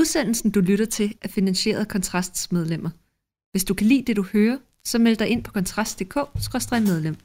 Udsendelsen, du lytter til, er finansieret af Kontrasts medlemmer. Hvis du kan lide det, du hører, så meld dig ind på kontrast.dk/medlem.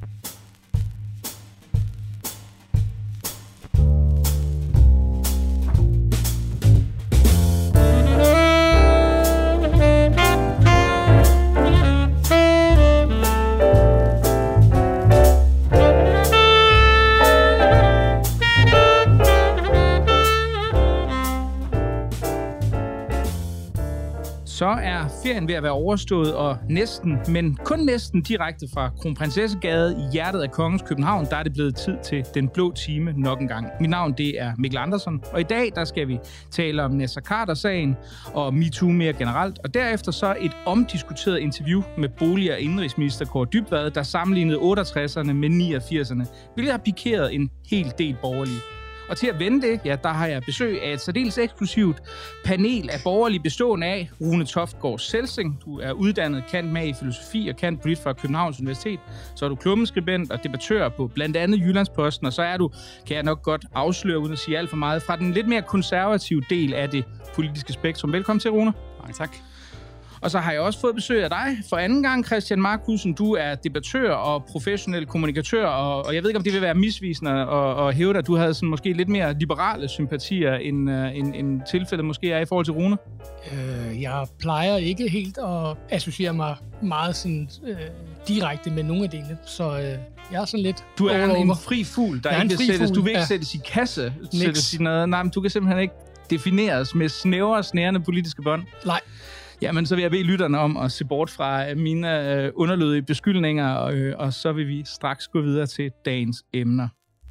Så er ferien ved at være overstået, og næsten, men kun næsten direkte fra Kronprinsessegade i hjertet af Kongens København, der er det blevet tid til Den Blå Time nok en gang. Mit navn, det er Mikkel Andersen, og i dag, der skal vi tale om Naser Khader-sagen og MeToo mere generelt, og derefter så et omdiskuteret interview med bolig- og indenrigsminister Kaare Dybvad, der sammenlignede 68'erne med 89'erne, hvilket har pikeret en hel del borgerlige. Og til at vende det, ja, der har jeg besøg af et særdeles eksklusivt panel af borgerlige bestående af Rune Toftgaard Selsing. Du er uddannet cand. Mag i filosofi og cand. Polit fra Københavns Universitet. Så er du klummeskribent og debattør på blandt andet Jyllandsposten. Og så er du, kan jeg nok godt afsløre uden at sige alt for meget, fra den lidt mere konservative del af det politiske spektrum. Velkommen til, Rune. Mange tak. Og så har jeg også fået besøg af dig for anden gang, Christian Markussen. Du er debattør og professionel kommunikatør, og jeg ved ikke, om det vil være misvisende at hæve dig, at du havde sådan måske lidt mere liberale sympatier, end tilfældet måske er i forhold til Rune. Jeg plejer ikke helt at associere mig meget sådan, direkte med nogle af delene, så jeg er sådan lidt... Du er en fri fugl, der ikke vil sættes. Du vil ikke sættes i kasse, sættes i noget. Nej, men du kan simpelthen ikke defineres med snærende politiske bånd. Nej. Jamen, så vil jeg bede lytterne om at se bort fra mine underlødige beskyldninger, og så vil vi straks gå videre til dagens emner.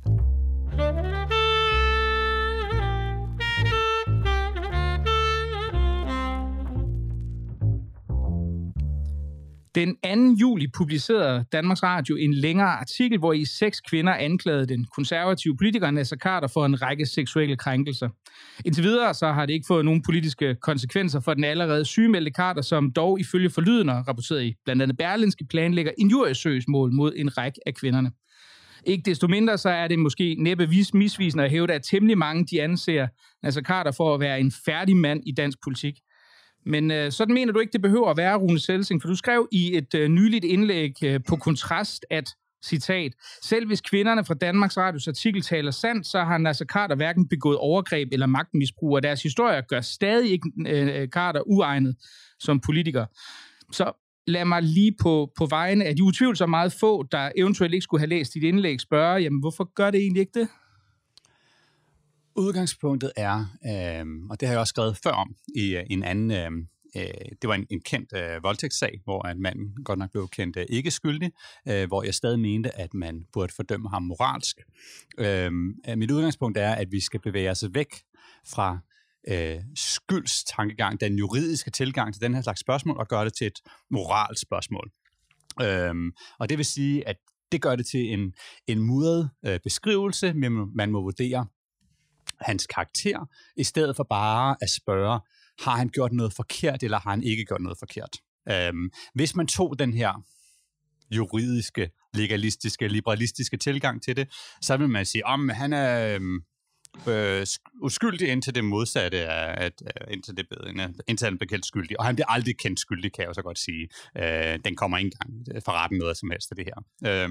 Den 2. juli publicerede Danmarks Radio en længere artikel, hvor i 6 kvinder anklagede den konservative politiker Naser Khader for en række seksuelle krænkelser. Indtil videre så har det ikke fået nogen politiske konsekvenser for den allerede sygemeldte Khader, som dog ifølge forlydende rapporteret i blandt andet Berlingske planlægger injuriesøgsmål mod en række af kvinderne. Ikke desto mindre så er det måske næppe misvisende at hævde, at temmelig mange de anser Naser Khader for at være en færdig mand i dansk politik. Men sådan mener du ikke, det behøver at være, Rune Selsing, for du skrev i et nyligt indlæg på Kontrast, at, citat, selv hvis kvinderne fra Danmarks Radios artikel taler sandt, så har Naser Khader hverken begået overgreb eller magtmisbrug, og deres historier gør stadig ikke Khader uegnet som politiker. Så lad mig lige på vegne af de utvivlsomt meget få, der eventuelt ikke skulle have læst dit indlæg, spørge, jamen hvorfor gør det egentlig ikke det? Udgangspunktet er, og det har jeg også skrevet før om i en anden, det var en kendt voldtægtssag, hvor en mand godt nok blev kendt ikke skyldig, hvor jeg stadig mente, at man burde fordømme ham moralsk. Mit udgangspunkt er, at vi skal bevæge os væk fra skyldstankegang, den juridiske tilgang til den her slags spørgsmål, og gøre det til et moralsk spørgsmål. Og det vil sige, at det gør det til en mudret beskrivelse, men man må vurdere hans karakter, i stedet for bare at spørge, har han gjort noget forkert, eller har han ikke gjort noget forkert? Hvis man tog den her juridiske, legalistiske, liberalistiske tilgang til det, så vil man sige, han er uskyldig indtil det modsatte er, indtil han bliver kendt skyldig. Og han bliver aldrig kendt skyldig, kan jeg jo så godt sige. Den kommer ikke engang for retten noget som helst af det her.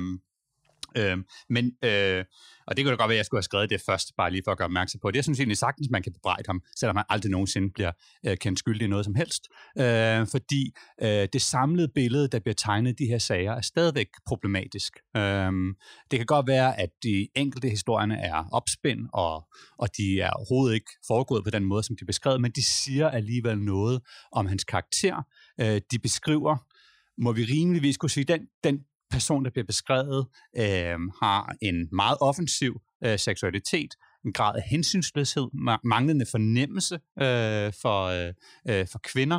Og det kunne da godt være, at jeg skulle have skrevet det først, bare lige for at gøre opmærksom på det. Jeg synes egentlig sagtens, man kan bebrejde ham, selvom han aldrig nogensinde bliver kendt skyldig i noget som helst. Fordi det samlede billede, der bliver tegnet i de her sager, er stadigvæk problematisk. Det kan godt være, at de enkelte historierne er opspind, og de er overhovedet ikke foregået på den måde, som de er beskrevet, men de siger alligevel noget om hans karakter. De beskriver, må vi rimeligvis kunne sige, den person, der bliver beskrevet, har en meget offensiv seksualitet, en grad af hensynsløshed, manglende fornemmelse for kvinder,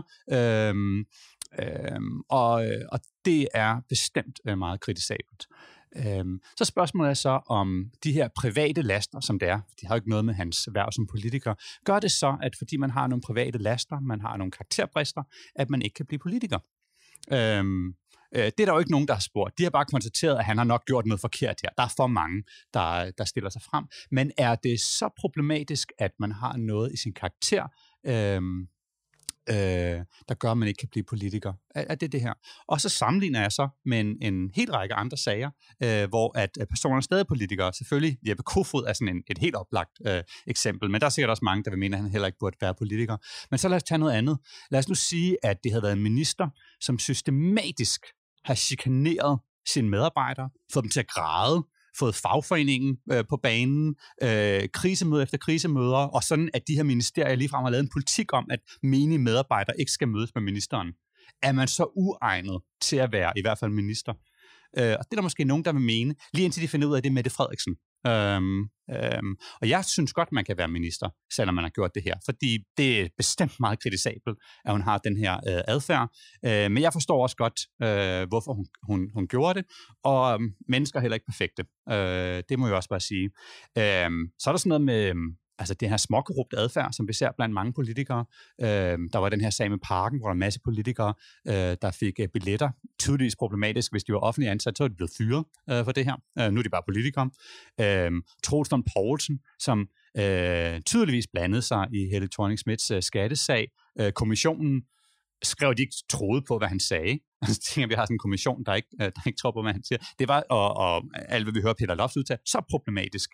og det er bestemt meget kritisabelt. Så spørgsmålet er så, om de her private laster, som det er, de har jo ikke noget med hans erhverv som politiker, gør det så, at fordi man har nogle private laster, man har nogle karakterbrister, at man ikke kan blive politiker. Det er der jo ikke nogen, der har spurgt. De har bare konstateret, at han har nok gjort noget forkert her. Der er for mange, der stiller sig frem. Men er det så problematisk, at man har noget i sin karakter, der gør, at man ikke kan blive politiker. Er det her? Og så sammenligner jeg så med en hel række andre sager, hvor at personer stadig er politikere. Selvfølgelig, Jeppe Kofod er sådan et helt oplagt eksempel, men der er sikkert også mange, der vil mene, at han heller ikke burde være politiker. Men så lad os tage noget andet. Lad os nu sige, at det havde været en minister, som systematisk har chikaneret sine medarbejdere, fået dem til at græde, fået fagforeningen på banen, krisemøder efter krisemøder, og sådan, at de her ministerier ligefrem har lavet en politik om, at menige medarbejdere ikke skal mødes med ministeren. Er man så uegnet til at være i hvert fald minister? Og det er der måske nogen, der vil mene, lige indtil de finder ud af det med Mette Frederiksen. Og jeg synes godt, man kan være minister, selvom man har gjort det her, fordi det er bestemt meget kritisabelt, at hun har den her adfærd. Men jeg forstår også godt, hvorfor hun gjorde det, og mennesker er heller ikke perfekte. Det må jeg også bare sige. Så er der sådan noget med altså det her småkorrupt adfærd, som vi ser blandt mange politikere. Der var den her sag med Parken, hvor der er en masse politikere, der fik billetter. Tydeligvis problematisk, hvis de var offentlige ansat, så er de blevet fyret for det her. Nu er de bare politikere. Troels Lund Poulsen, som tydeligvis blandede sig i Helle Thorning-Schmidts skattesag. Kommissionen skrev, at de ikke troede på, hvad han sagde. Så tænker jeg, vi har sådan en kommission, der ikke tror på, hvad han siger. Det var, og alt, hvad vi hører Peter Lofts udtale, så problematisk.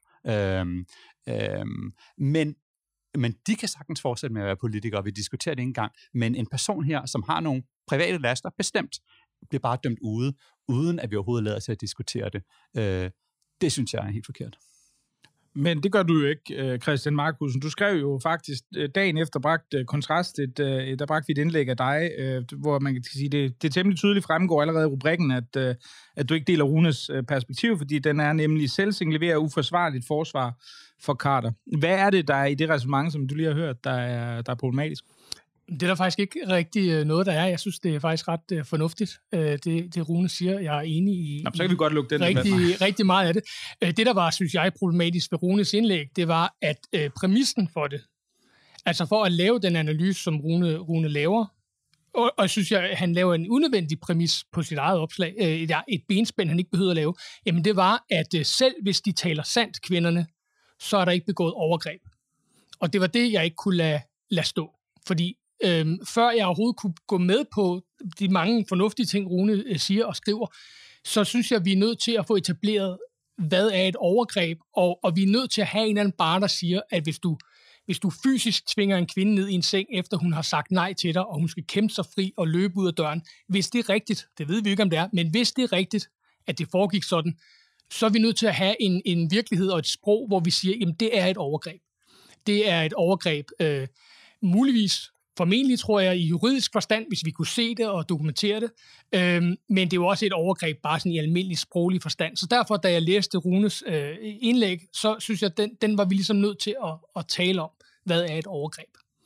Men de kan sagtens fortsætte med at være politikere, vi diskuterer det ikke engang. Men en person her, som har nogle private laster, bestemt, bliver bare dømt ude, uden at vi overhovedet lader til at diskutere det. Det synes jeg er helt forkert. Men det gør du jo ikke, Christian Marcussen. Du skrev jo faktisk dagen efter Kontrast, der bragte vi et indlæg af dig, hvor man kan sige, det temmelig tydeligt fremgår allerede i rubrikken, at du ikke deler Runes perspektiv, fordi den er nemlig Celsing leverer uforsvarligt forsvar for Khader. Hvad er det, der er i det ræsonnement, som du lige har hørt, der er problematisk? Det er der faktisk ikke rigtig noget, der er. Jeg synes, det er faktisk ret fornuftigt, det Rune siger. Jeg er enig i så kan vi godt lukke den rigtig meget af det. Det, der var, synes jeg, problematisk ved Runes indlæg, det var, at præmissen for det, altså for at lave den analyse, som Rune laver, og jeg synes, han laver en unødvendig præmis på sit eget opslag, et benspænd, han ikke behøver at lave, jamen det var, at selv hvis de taler sandt, kvinderne, så er der ikke begået overgreb. Og det var det, jeg ikke kunne lade stå. Fordi før jeg overhovedet kunne gå med på de mange fornuftige ting, Rune siger og skriver, så synes jeg, vi er nødt til at få etableret, hvad er et overgreb, og vi er nødt til at have en eller anden bare, der siger, at hvis du fysisk tvinger en kvinde ned i en seng, efter hun har sagt nej til dig, og hun skal kæmpe sig fri og løbe ud af døren, hvis det er rigtigt, det ved vi ikke, om det er, men hvis det er rigtigt, at det foregik sådan, så er vi nødt til at have en virkelighed og et sprog, hvor vi siger, jamen det er et overgreb. Det er et overgreb, muligvis, formentlig tror jeg, i juridisk forstand, hvis vi kunne se det og dokumentere det, men det er jo også et overgreb, bare sådan i almindelig sproglig forstand. Så derfor, da jeg læste Runes indlæg, så synes jeg, at den var vi ligesom nødt til at tale om, hvad er et overgreb.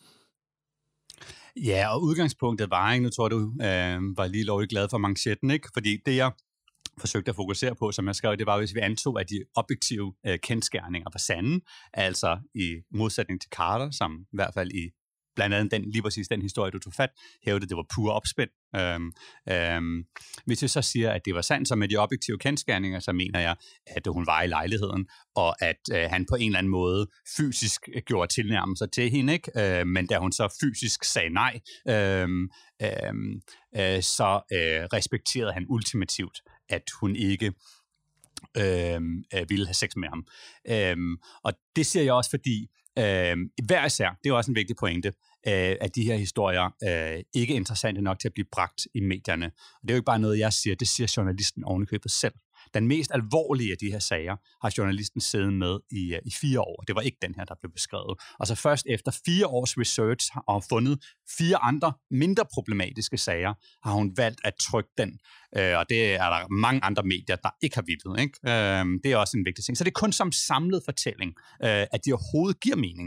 Ja, og udgangspunktet var, ikke? Nu tror du var lige lovligt glad for manchetten, ikke? Fordi det, jeg forsøgte at fokusere på, som jeg skrev, det var, hvis vi antog, at de objektive kendsgerninger var sande, altså i modsætning til Khader, som i hvert fald i blandt andet lige præcis den historie, du tog fat, hævdede, det var pure opspænd. Hvis jeg så siger, at det var sandt, så med de objektive kendsgerninger, så mener jeg, at hun var i lejligheden, og at han på en eller anden måde fysisk gjorde tilnærmelser til hende, ikke? Men da hun så fysisk sagde nej, så respekterede han ultimativt, at hun ikke ville have sex med ham. Og det siger jeg også, fordi hver især, det er også en vigtig pointe, at de her historier ikke er interessante nok til at blive bragt i medierne. Og det er jo ikke bare noget, jeg siger, det siger journalisten ovenikøbet selv. Den mest alvorlige af de her sager har journalisten siddet med i 4 år. Det var ikke den her, der blev beskrevet. Og så først efter 4 års research og fundet 4 andre mindre problematiske sager, har hun valgt at trykke den. Og det er der mange andre medier, der ikke har villet. Ikke? Det er også en vigtig ting. Så det er kun som samlet fortælling, at de overhovedet giver mening.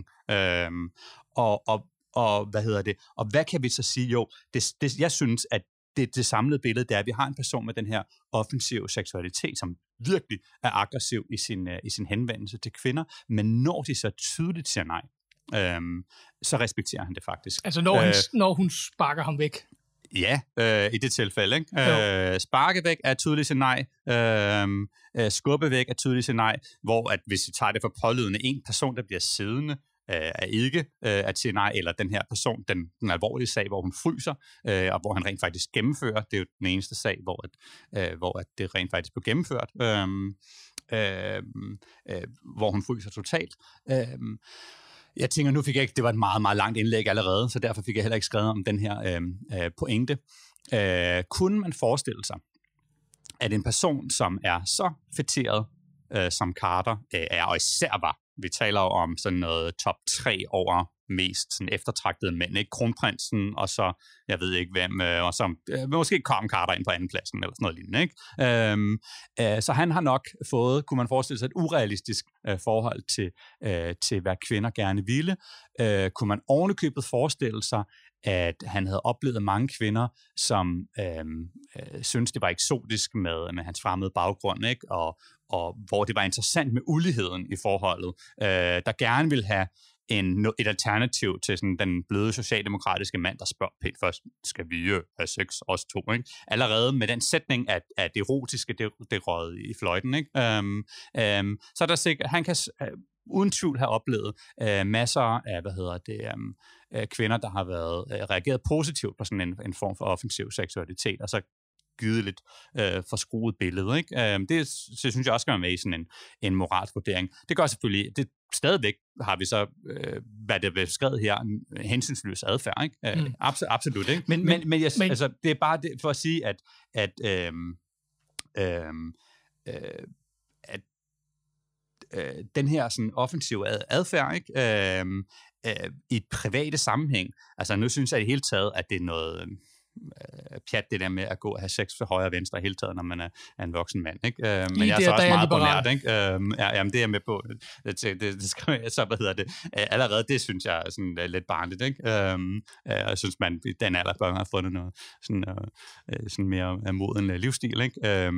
Og hvad hedder det? Og hvad kan vi så sige? Jo, jeg synes, at det samlede billede, det er, at vi har en person med den her offensive seksualitet, som virkelig er aggressiv i sin henvendelse til kvinder, men når de så tydeligt siger nej, så respekterer han det faktisk. Altså når hun sparker ham væk? Ja, i det tilfælde. Ikke? Sparke væk er tydeligt til nej. Skubbe væk er tydeligt til nej. Hvor at hvis vi tager det for pålydende en person, der bliver siddende er ikke at sige nej, eller den her person, den alvorlige sag, hvor hun fryser, og hvor han rent faktisk gennemfører. Det er jo den eneste sag, hvor at det rent faktisk blev gennemført, hvor hun fryser totalt. Jeg tænker, nu fik jeg ikke, det var et meget, meget langt indlæg allerede, så derfor fik jeg heller ikke skrevet om den her pointe. Kunne man forestille sig, at en person, som er så fætteret, som Carter er, og især var, vi taler jo om sådan noget top 3 over mest sådan eftertragtede mænd, ikke? Kronprinsen, og så, jeg ved ikke hvem, og så måske kom Carter ind på andenpladsen, eller sådan noget lignende, ikke? Så han har nok fået, kunne man forestille sig, et urealistisk forhold til, hvad kvinder gerne ville. Kunne man ovenikøbet forestille sig, at han havde oplevet mange kvinder, som synes det var eksotisk med hans fremmede baggrund, ikke? Og hvor det var interessant med uligheden i forholdet, der gerne ville have et alternativ til sådan den bløde socialdemokratiske mand, der spørger pænt først, skal vi have sex, os to, ikke? Allerede med den sætning, at det erotiske, det rød i fløjten, ikke? Så er der sikkert, han kan uden tvivl have oplevet masser af, kvinder, der har reageret positivt på sådan en form for offensiv seksualitet, og så givet lidt forskruet billede, ikke? Det synes jeg også skal være med i sådan en moralsk vurdering. Det gør selvfølgelig, det stadigvæk har vi så, hvad det er beskrevet her, hensynsløs adfærd, ikke? Absolut, ikke? Men altså, det er bare det, for at sige, at den her sådan offensive adfærd, ikke? I private sammenhæng, altså nu synes jeg i det hele taget, at det er noget pjat, det der med at gå og have sex for højre og venstre hele taget, når man er en voksen mand, ikke? Men jeg er så også meget bonært, ikke? Jamen, det er jeg med på. Det skriver jeg så, allerede det synes jeg er sådan lidt barnligt, ikke? Jeg synes, man i den alder bør have fundet noget sådan mere moden livsstil, ikke?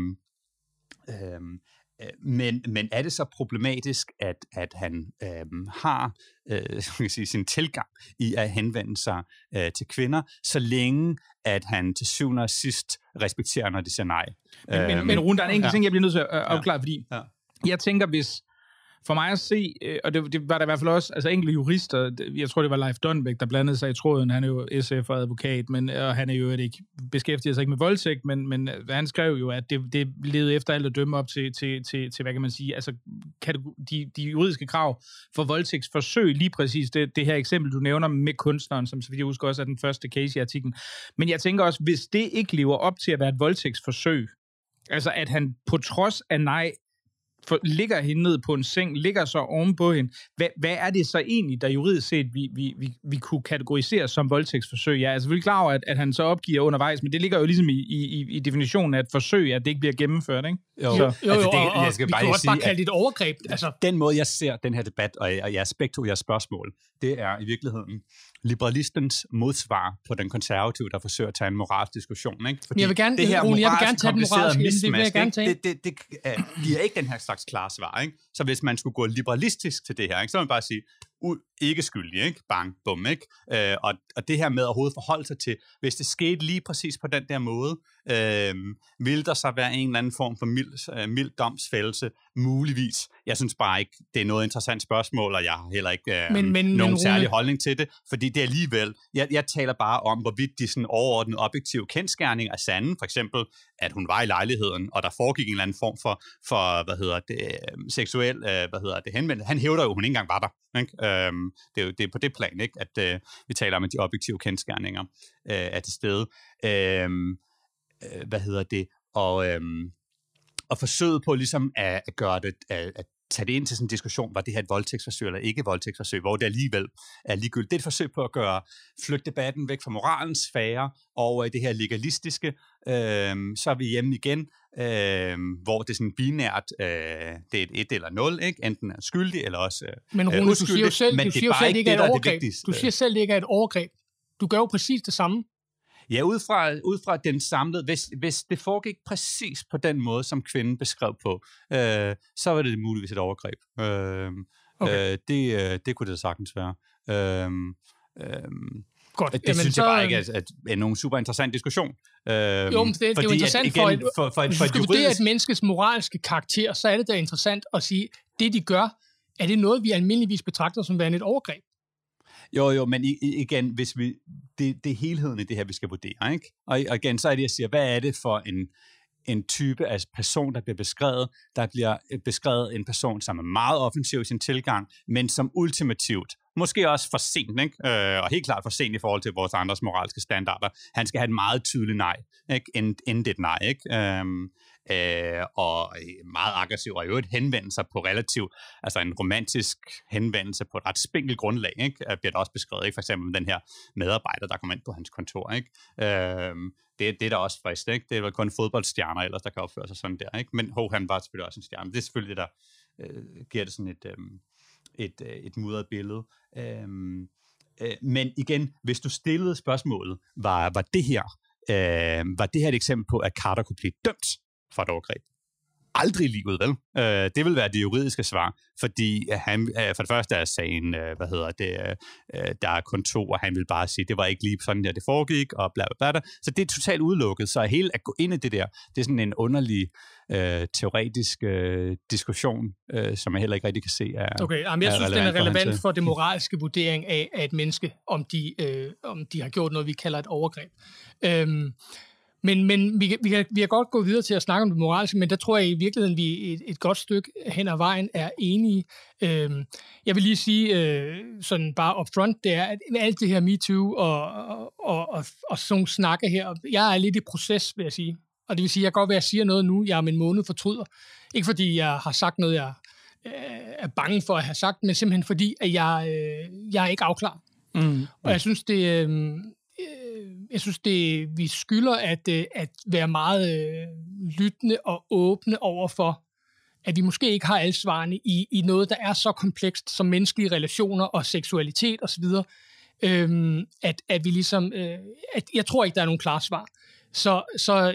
Men er det så problematisk, at han har sin tilgang i at henvende sig til kvinder, så længe at han til syvende og sidst respekterer, når de siger nej? Men Rune, der er en enkelt ting, jeg bliver nødt til at afklare, fordi jeg tænker, hvis for mig at se, og det var der i hvert fald også, altså enkelte jurister, jeg tror det var Leif Donbæk, der blandede sig i tråden, han er jo SF og advokat, og han er jo ikke beskæftiget sig ikke med voldtægt, men han skrev jo, at det levede efter alt at dømme op til hvad kan man sige, altså de juridiske krav for voldtægtsforsøg, lige præcis det her eksempel, du nævner med kunstneren, som så vidt jeg husker også er den første case i artiklen. Men jeg tænker også, hvis det ikke lever op til at være et voldtægtsforsøg, altså at han på trods af nej, ligger hende ned på en seng, ligger så ovenpå hende. Hvad er det så egentlig, der juridisk set vi kunne kategorisere som voldtægtsforsøg? Jeg er selvfølgelig klar over, at han så opgiver undervejs, men det ligger jo ligesom i definitionen af et forsøg, at det ikke bliver gennemført, ikke? Jo, og vi kan også bare kalde det et overgreb. Altså. Den måde, jeg ser den her debat, og jeres spektrum, jeres spørgsmål, det er i virkeligheden liberalistens modsvar på den konservative, der forsøger at tage en moralsk diskussion, ikke? Fordi jeg vil gerne, det her Rune, jeg vil gerne tage den moralske, det vil jeg gerne tage. Det giver ikke den her slags klare svar, ikke? Så hvis man skulle gå liberalistisk til det her, ikke, så vil man bare sige, ikke skyldig, ikke? Bang, bum, ikke? Og det her med at overhovedet forholde sig til, hvis det skete lige præcis på den der måde, vil der så være en eller anden form for mild domsfældelse, muligvis. Jeg synes bare ikke, det er noget interessant spørgsmål, og jeg har heller ikke nogen særlig holdning til det, fordi det er alligevel, jeg taler bare om, hvorvidt de sådan overordnede objektive kendsgerninger er sande, for eksempel, at hun var i lejligheden, og der foregik en eller anden form for seksuel, henvendelse. Han hævder jo, hun ikke engang var der, ikke? Det er på det plan, ikke? At vi taler om, at de objektive kendsgerninger er til stede. Og forsøget på ligesom at gøre det, at tage det ind til sådan en diskussion, var det her et voldtægtsforsøg eller ikke voldtægtsforsøg, hvor det alligevel er ligegyldigt. Det er et forsøg på at flytte debatten væk fra moralens sfære over i det her legalistiske. Så er vi hjemme igen, hvor det er sådan binært, det er et 1 eller 0, ikke? Enten er skyldig eller også men Rune, uskyldig. Du siger jo selv, men du siger selv ikke, at det er et overgreb. Du siger selv, det ikke er et overgreb. Du gør jo præcis det samme. Ja, ud fra den samlede, hvis det foregik præcis på den måde, som kvinden beskrev på, så var det muligvis et overgreb. Okay. Det kunne det sagtens være. Godt. Det synes jeg bare ikke er nogen super interessant diskussion. Jo, men det er jo interessant for hvis du skal vurdere et menneskes moralske karakter, så er det da interessant at sige, det de gør, er det noget, vi almindeligvis betragter som værende et overgreb? Jo, men igen, hvis det er helheden i det her, vi skal vurdere, ikke? Og igen, så er det, jeg siger, hvad er det for en type af person, der bliver beskrevet? Der bliver beskrevet en person, som er meget offensiv i sin tilgang, men som ultimativt, måske også for sent, ikke? Og helt klart for sent i forhold til vores andres moralske standarder. Han skal have et meget tydeligt nej, ikke? Inden det er et nej, ikke? Og meget aggressiv, og i øvrigt henvende sig på relativt, altså en romantisk henvendelse på et ret spinkelt grundlag, ikke? Bliver der også beskrevet, ikke? For eksempel den her medarbejder, der kommer ind på hans kontor, ikke? Det er da også frist, ikke? Det er vel kun fodboldstjerner ellers, der kan opføre sig sådan der, ikke? Men han var selvfølgelig også en stjerne. Det er selvfølgelig det, der giver det sådan et mudret billede. Men igen, hvis du stillede spørgsmålet, var det her et eksempel på, at Carter kunne blive dømt for et overgreb? Aldrig i livet, vel? Det vil være det juridiske svar, fordi han, for det første er sagen, der er kun 2, og han vil bare sige, det var ikke lige sådan der, det foregik, og bla bla bla. Så det er totalt udelukket, så hele at gå ind i det der, det er sådan en underlig teoretisk diskussion, som jeg heller ikke rigtig kan se er okay, jeg synes, den er relevant for det moralske vurdering af et menneske, om de har gjort noget, vi kalder et overgreb. Men vi kan godt gå videre til at snakke om det moralske, men der tror jeg i virkeligheden, vi et godt stykke hen ad vejen er enige. Jeg vil lige sige, sådan bare upfront, det er, at alt det her MeToo og sådan nogle snakke her, jeg er lidt i proces, vil jeg sige. Og det vil sige, at jeg kan godt være, at jeg siger noget nu, jeg om en måned fortryder. Ikke fordi jeg har sagt noget, jeg er bange for at have sagt, men simpelthen fordi, at jeg er ikke afklaret. Og jeg synes, vi skylder at være meget lyttende og åbne over for, at vi måske ikke har alle svarene i noget, der er så komplekst som menneskelige relationer og seksualitet osv., at vi ligesom, at jeg tror ikke, der er nogen klare svar. Så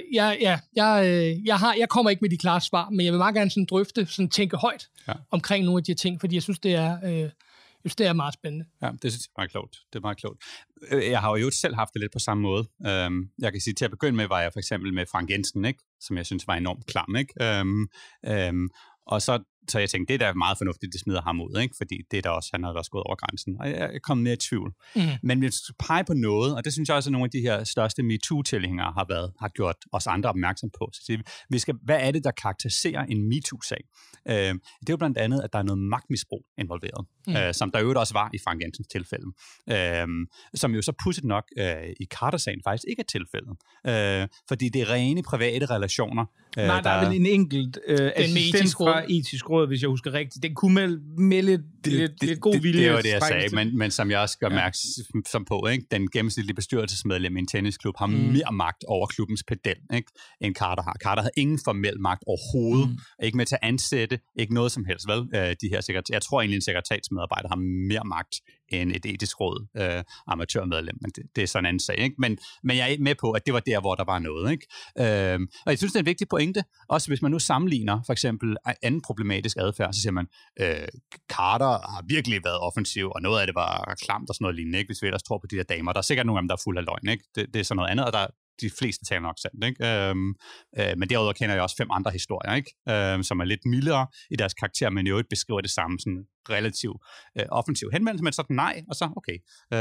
jeg kommer ikke med de klare svar, men jeg vil meget gerne sådan drøfte, sådan tænke højt omkring nogle af de her ting, fordi jeg synes, det er meget spændende. Ja, det synes jeg er meget klogt. Det er meget klogt. Jeg har jo selv haft det lidt på samme måde. Jeg kan sige, til at begynde med, var jeg for eksempel med Frank Jensen, ikke? Som jeg synes var enormt klam, ikke? Og så jeg tænkte, det er da meget fornuftigt, det smider ham ud, ikke? Fordi det er der også, han havde også gået over grænsen. Og jeg kom mere i tvivl. Men hvis du pege på noget, og det synes jeg også, at nogle af de her største MeToo-tilhængere har gjort os andre opmærksom på. Så hvad er det, der karakteriserer en MeToo-sag? Det er jo blandt andet, at der er noget magtmisbrug involveret, som der jo også var i Frank Jensens tilfælde. Som jo så pudsigt nok i Carter-sagen faktisk ikke er tilfældet. Fordi det er rene private relationer. Nej, der er vel en enkelt assistent fra etisk råd, hvis jeg husker rigtigt. Den kunne melde lidt god vilje. Det var det, jeg sagde, men som jeg også gør opmærksom på, ikke? Den gennemsnitlige bestyrelsesmedlem i en tennisklub har mere magt over klubbens pedel, ikke? End Carter har. Carter havde ingen formel magt overhovedet. Ikke med til at ansætte, ikke noget som helst, vel? Jeg tror egentlig, en sekretariatsmedarbejder har mere magt end et etisk råd amatørmedlem, men det er sådan en anden sag, ikke? Men jeg er med på, at det var der, hvor der var noget, ikke? Og jeg synes, det er en vigtig pointe, også hvis man nu sammenligner for eksempel anden problematisk adfærd, så siger man, Carter har virkelig været offensiv, og noget af det var klamt og sådan noget lignende, ikke? Hvis vi ellers tror på de der damer. Der er sikkert nogle af dem, der er fuld af løgn, ikke? Det er sådan noget andet, og de fleste taler nok sandt, ikke? Men derudover kender jeg også 5 andre historier, ikke? Som er lidt mildere i deres karakter, men jo ikke beskriver det samme sådan relativt offensiv henvendelse, men sådan nej, og så okay.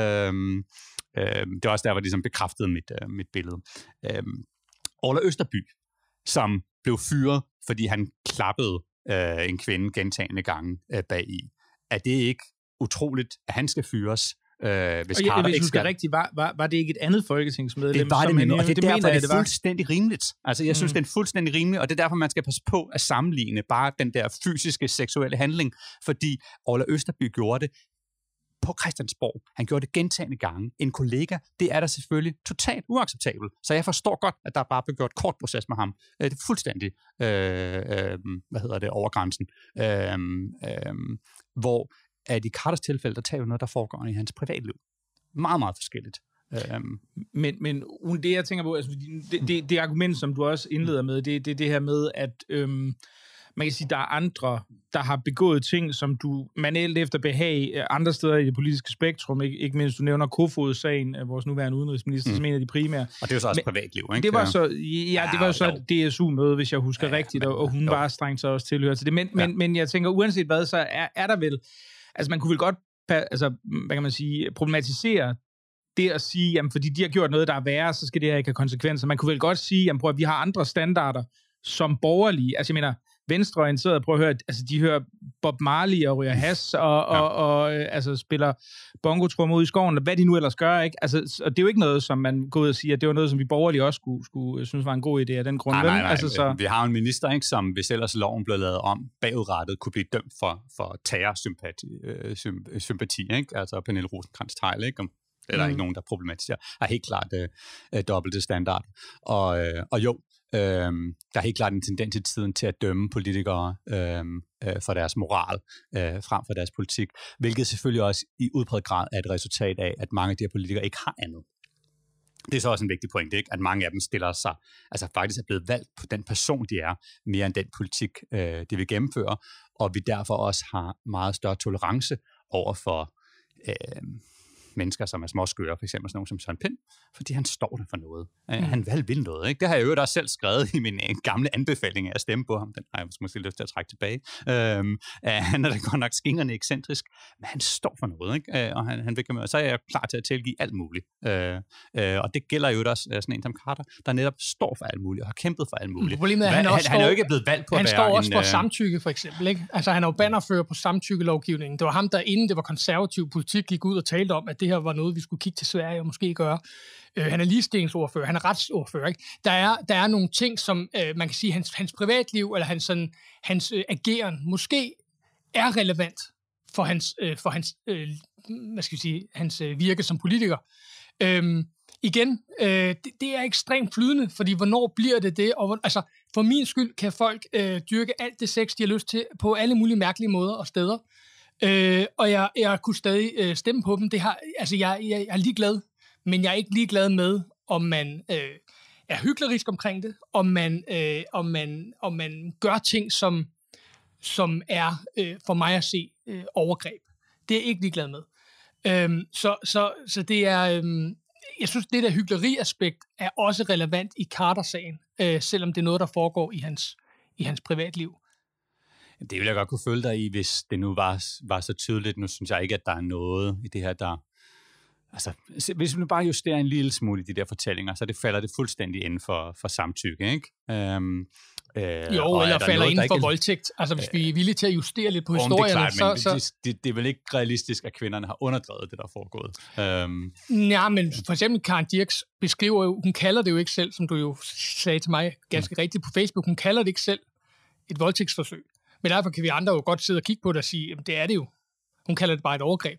Det var også der, hvor de ligesom bekræftede mit billede. Orla Østerby, som blev fyret, fordi han klappede en kvinde gentagne gange bag i. Er det ikke utroligt, at han skal fyres? Hvis du skal rigtigt, var det ikke et andet folketingsmedlem? Det var det, men, og det er derfor, det er fuldstændig rimeligt. Altså, jeg synes, det er fuldstændig rimeligt, og det er derfor, man skal passe på at sammenligne bare den der fysiske, seksuelle handling, fordi Orla Østerby gjorde det på Christiansborg. Han gjorde det gentagne gange. En kollega, det er da selvfølgelig totalt uacceptabelt. Så jeg forstår godt, at der bare blev gjort kort proces med ham. Det er fuldstændig, over grænsen. Hvor at i Carters tilfælde, der tager jo noget, der foregår i hans privatliv. Meget, meget forskelligt. Men det, jeg tænker på, altså, det argument, som du også indleder med, det er det her med, at man kan sige, der er andre, der har begået ting, som du manuelt efter behag andre steder i det politiske spektrum, ikke mindst du nævner Kofod-sagen, vores nuværende udenrigsminister, som en af de primære. Og det er jo så også privatliv, ikke? Det var så, det var jo så et DSU-møde, hvis jeg husker rigtigt, og hun var strengt så også tilhører til det. Men jeg tænker, uanset hvad, så er der vel, altså man kunne vel godt, altså, hvad kan man sige, problematisere det at sige, jamen fordi de har gjort noget, der er værre, så skal det her ikke have konsekvenser. Man kunne vel godt sige, jamen prøv at vi har andre standarder som borgerlige. Altså jeg mener, venstreorienterede, prøv at høre, altså de hører Bob Marley og ryger hash og altså spiller bongotrummer ud i skoven, hvad de nu ellers gør, ikke? Altså, og det er jo ikke noget, som man går ud og siger, at det var noget, som vi borgerlige også skulle synes var en god idé af den grund. Nej. Altså, så vi har en minister, ikke, som hvis ellers loven blev lavet om bagudrettet, kunne blive dømt for terrorsympati, ikke? Altså Pernille Rosenkrantz-Theil, ikke? Det er der ikke nogen, der problematiserer. Der er helt klart dobbelte standard. Og jo, der er helt klart en tendens i tiden til at dømme politikere for deres moral frem for deres politik, hvilket selvfølgelig også i udpræget grad er et resultat af, at mange af de her politikere ikke har andet. Det er så også en vigtig pointe, ikke? At mange af dem stiller sig, altså faktisk er blevet valgt på den person, de er, mere end den politik, de vil gennemføre, og vi derfor også har meget større tolerance over for mennesker, som er småskøre, for eksempel sådan nogen som Søren Pind, fordi han står der for noget. Han vil noget, ikke? Det har jeg jo også selv skrevet i min gamle anbefaling af at stemme på ham. Den har jeg måske lyst til at trække tilbage. Han er da godt nok skingerne ekscentrisk, men han står for noget, ikke? Og han vil og så er jeg klar til at tilgive alt muligt. Og det gælder jo også sådan en som Carter, der netop står for alt muligt og har kæmpet for alt muligt. Problemet er, han er jo ikke blevet valgt på at være han står også for samtykke, for eksempel, ikke? Altså, han er jo bannerfører på samtykkelovgivningen. Det var ham, der inden det var konservativ politik, gik ud og talte om, at det her var noget, vi skulle kigge til Sverige og måske gøre. Han er ligestillingsordfører, han er retsordfører, ikke? Der er nogle ting, som man kan sige, hans privatliv eller hans ageren måske er relevant for hans hvad skal vi sige, hans virke som politiker. Igen, det er ekstremt flydende, fordi hvornår bliver det? Og, altså, for min skyld kan folk dyrke alt det sex, de har lyst til, på alle mulige mærkelige måder og steder. Og jeg kunne stadig stemme på dem. Jeg er ligeglad, men jeg er ikke ligeglad med, om man er hyklerisk omkring det, om man gør ting, som er for mig at se overgreb. Det er jeg ikke ligeglad med. Så det er... jeg synes, det der hykleriaspekt er også relevant i Carter-sagen, selvom det er noget, der foregår i hans privatliv. Det vil jeg godt kunne følge dig i, hvis det nu var så tydeligt. Nu synes jeg ikke, at der er noget i det her, der... Altså, hvis vi bare justerer en lille smule i de der fortællinger, så falder det fuldstændig inden for samtykke, ikke? Eller falder inden for voldtægt. Altså, hvis vi er villige til at justere lidt på historierne, det er vel ikke realistisk, at kvinderne har underdrevet det, der er foregået. Ja, men for eksempel Karen Dirks beskriver jo, hun kalder det jo ikke selv, som du jo sagde til mig ganske rigtigt på Facebook, hun kalder det ikke selv et voldtægtsforsøg. Men derfor kan vi andre jo godt sidde og kigge på det og sige, jamen det er det jo. Hun kalder det bare et overgreb.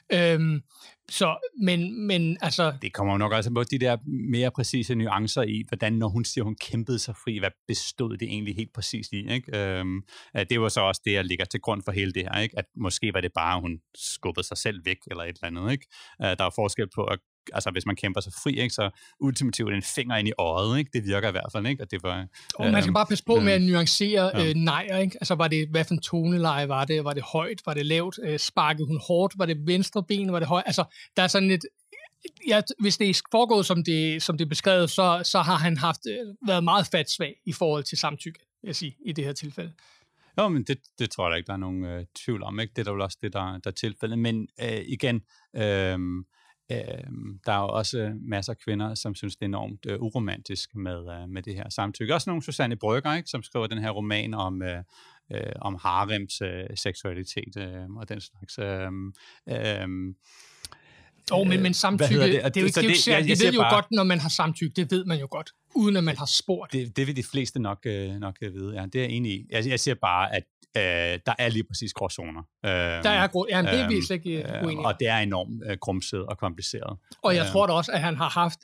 Men altså... Det kommer jo nok også på de der mere præcise nuancer i, hvordan når hun siger, hun kæmpede sig fri, hvad bestod det egentlig helt præcist i, ikke? Det var så også det, jeg ligger til grund for hele det her, ikke? At måske var det bare, hun skubbede sig selv væk, eller et eller andet, ikke? Der er forskel på at altså hvis man kæmper sig fri, ikke, så ultimativt en finger ind i øjet, ikke? Det virker i hvert fald, ikke? Og det var, man skal bare passe på med at nuancere nejer, ikke? Altså var det, hvad for en toneleje var det? Var det højt? Var det lavt? Sparkede hun hårdt? Var det venstre ben? Var det højt? Altså, der er sådan et... Ja, hvis det er foregået, som det er beskrevet, så har han været meget fatsvag i forhold til samtykke, vil jeg sige, i det her tilfælde. Jo, men det tror jeg ikke, der er nogen tvivl om, ikke? Det er da vel også det, der er tilfældet. Men igen... der er jo også masser af kvinder, som synes, det er enormt uromantisk med det her samtykke. Også nogle Susanne Brøgger, ikke, som skriver den her roman om harems seksualitet og den slags. Men samtykke, det er jo ikke særligt. Det ved jo godt, når man har samtykke. Det ved man jo godt, uden at man har spurgt. Det vil de fleste nok vide. Ja, det er jeg enig i. Jeg siger bare, at der er lige præcis gråzoner. Der er det er vi slet ikke uenige. Og det er enormt grumset og kompliceret. Og jeg tror da også, at han har haft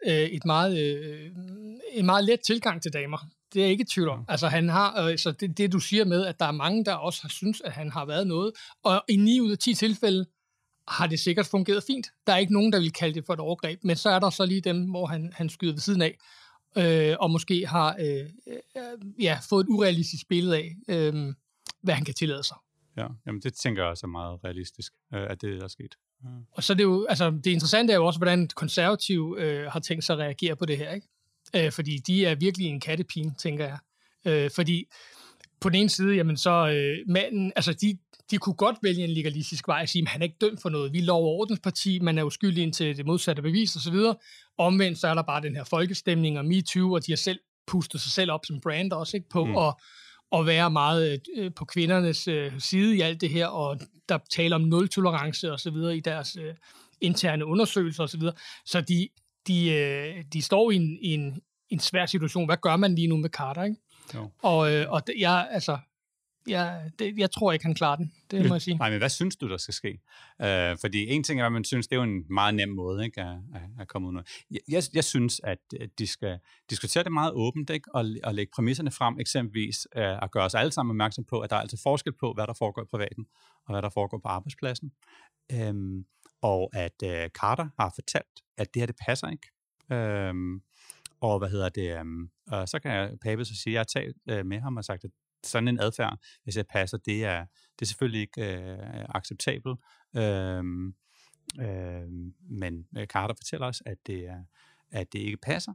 en meget let tilgang til damer. Det er jeg ikke i tvivl om. Altså han har, så det du siger med, at der er mange, der også har synes, at han har været noget. Og i 9 ud af 10 tilfælde har det sikkert fungeret fint. Der er ikke nogen, der vil kalde det for et overgreb. Men så er der så lige dem, hvor han skyder ved siden af. Og måske har fået et urealistisk billede af, hvad han kan tillade sig. Ja, jamen det tænker jeg også er meget realistisk, at det er sket. Ja. Og så er det jo, altså det interessante er jo også, hvordan konservative har tænkt sig at reagere på det her, ikke? Fordi de er virkelig en kattepine, tænker jeg. Fordi på den ene side, jamen så manden, altså de kunne godt vælge en legalistisk vej og sige, at han er ikke dømt for noget. Vi er lov- og ordensparti, man er uskyldig indtil det modsatte bevis osv. Omvendt så er der bare den her folkestemning og MeToo, og de har selv pustet sig selv op som brand også, ikke? På at være meget på kvindernes side i alt det her, og der taler om nul-tolerance og så videre i deres interne undersøgelser og så videre. Så de står i en svær situation. Hvad gør man lige nu med Carter, ikke? Jo. Og jeg tror ikke, han klarer den. Det må jeg sige. Nej, men hvad synes du, der skal ske? Fordi en ting er, hvad man synes, det er jo en meget nem måde, ikke, at komme ud af. Jeg synes, at de skal diskutere det meget åbent, ikke, og lægge præmisserne frem, eksempelvis at gøre os alle sammen opmærksom på, at der er altså forskel på, hvad der foregår i privaten, og hvad der foregår på arbejdspladsen. Og at Carter har fortalt, at det her, det passer ikke. Og så kan Pape så sige, at jeg har talt med ham og sagt, at sådan en adfærd, hvis jeg passer, det er selvfølgelig ikke acceptabel. Men Carter fortæller os, at det ikke passer,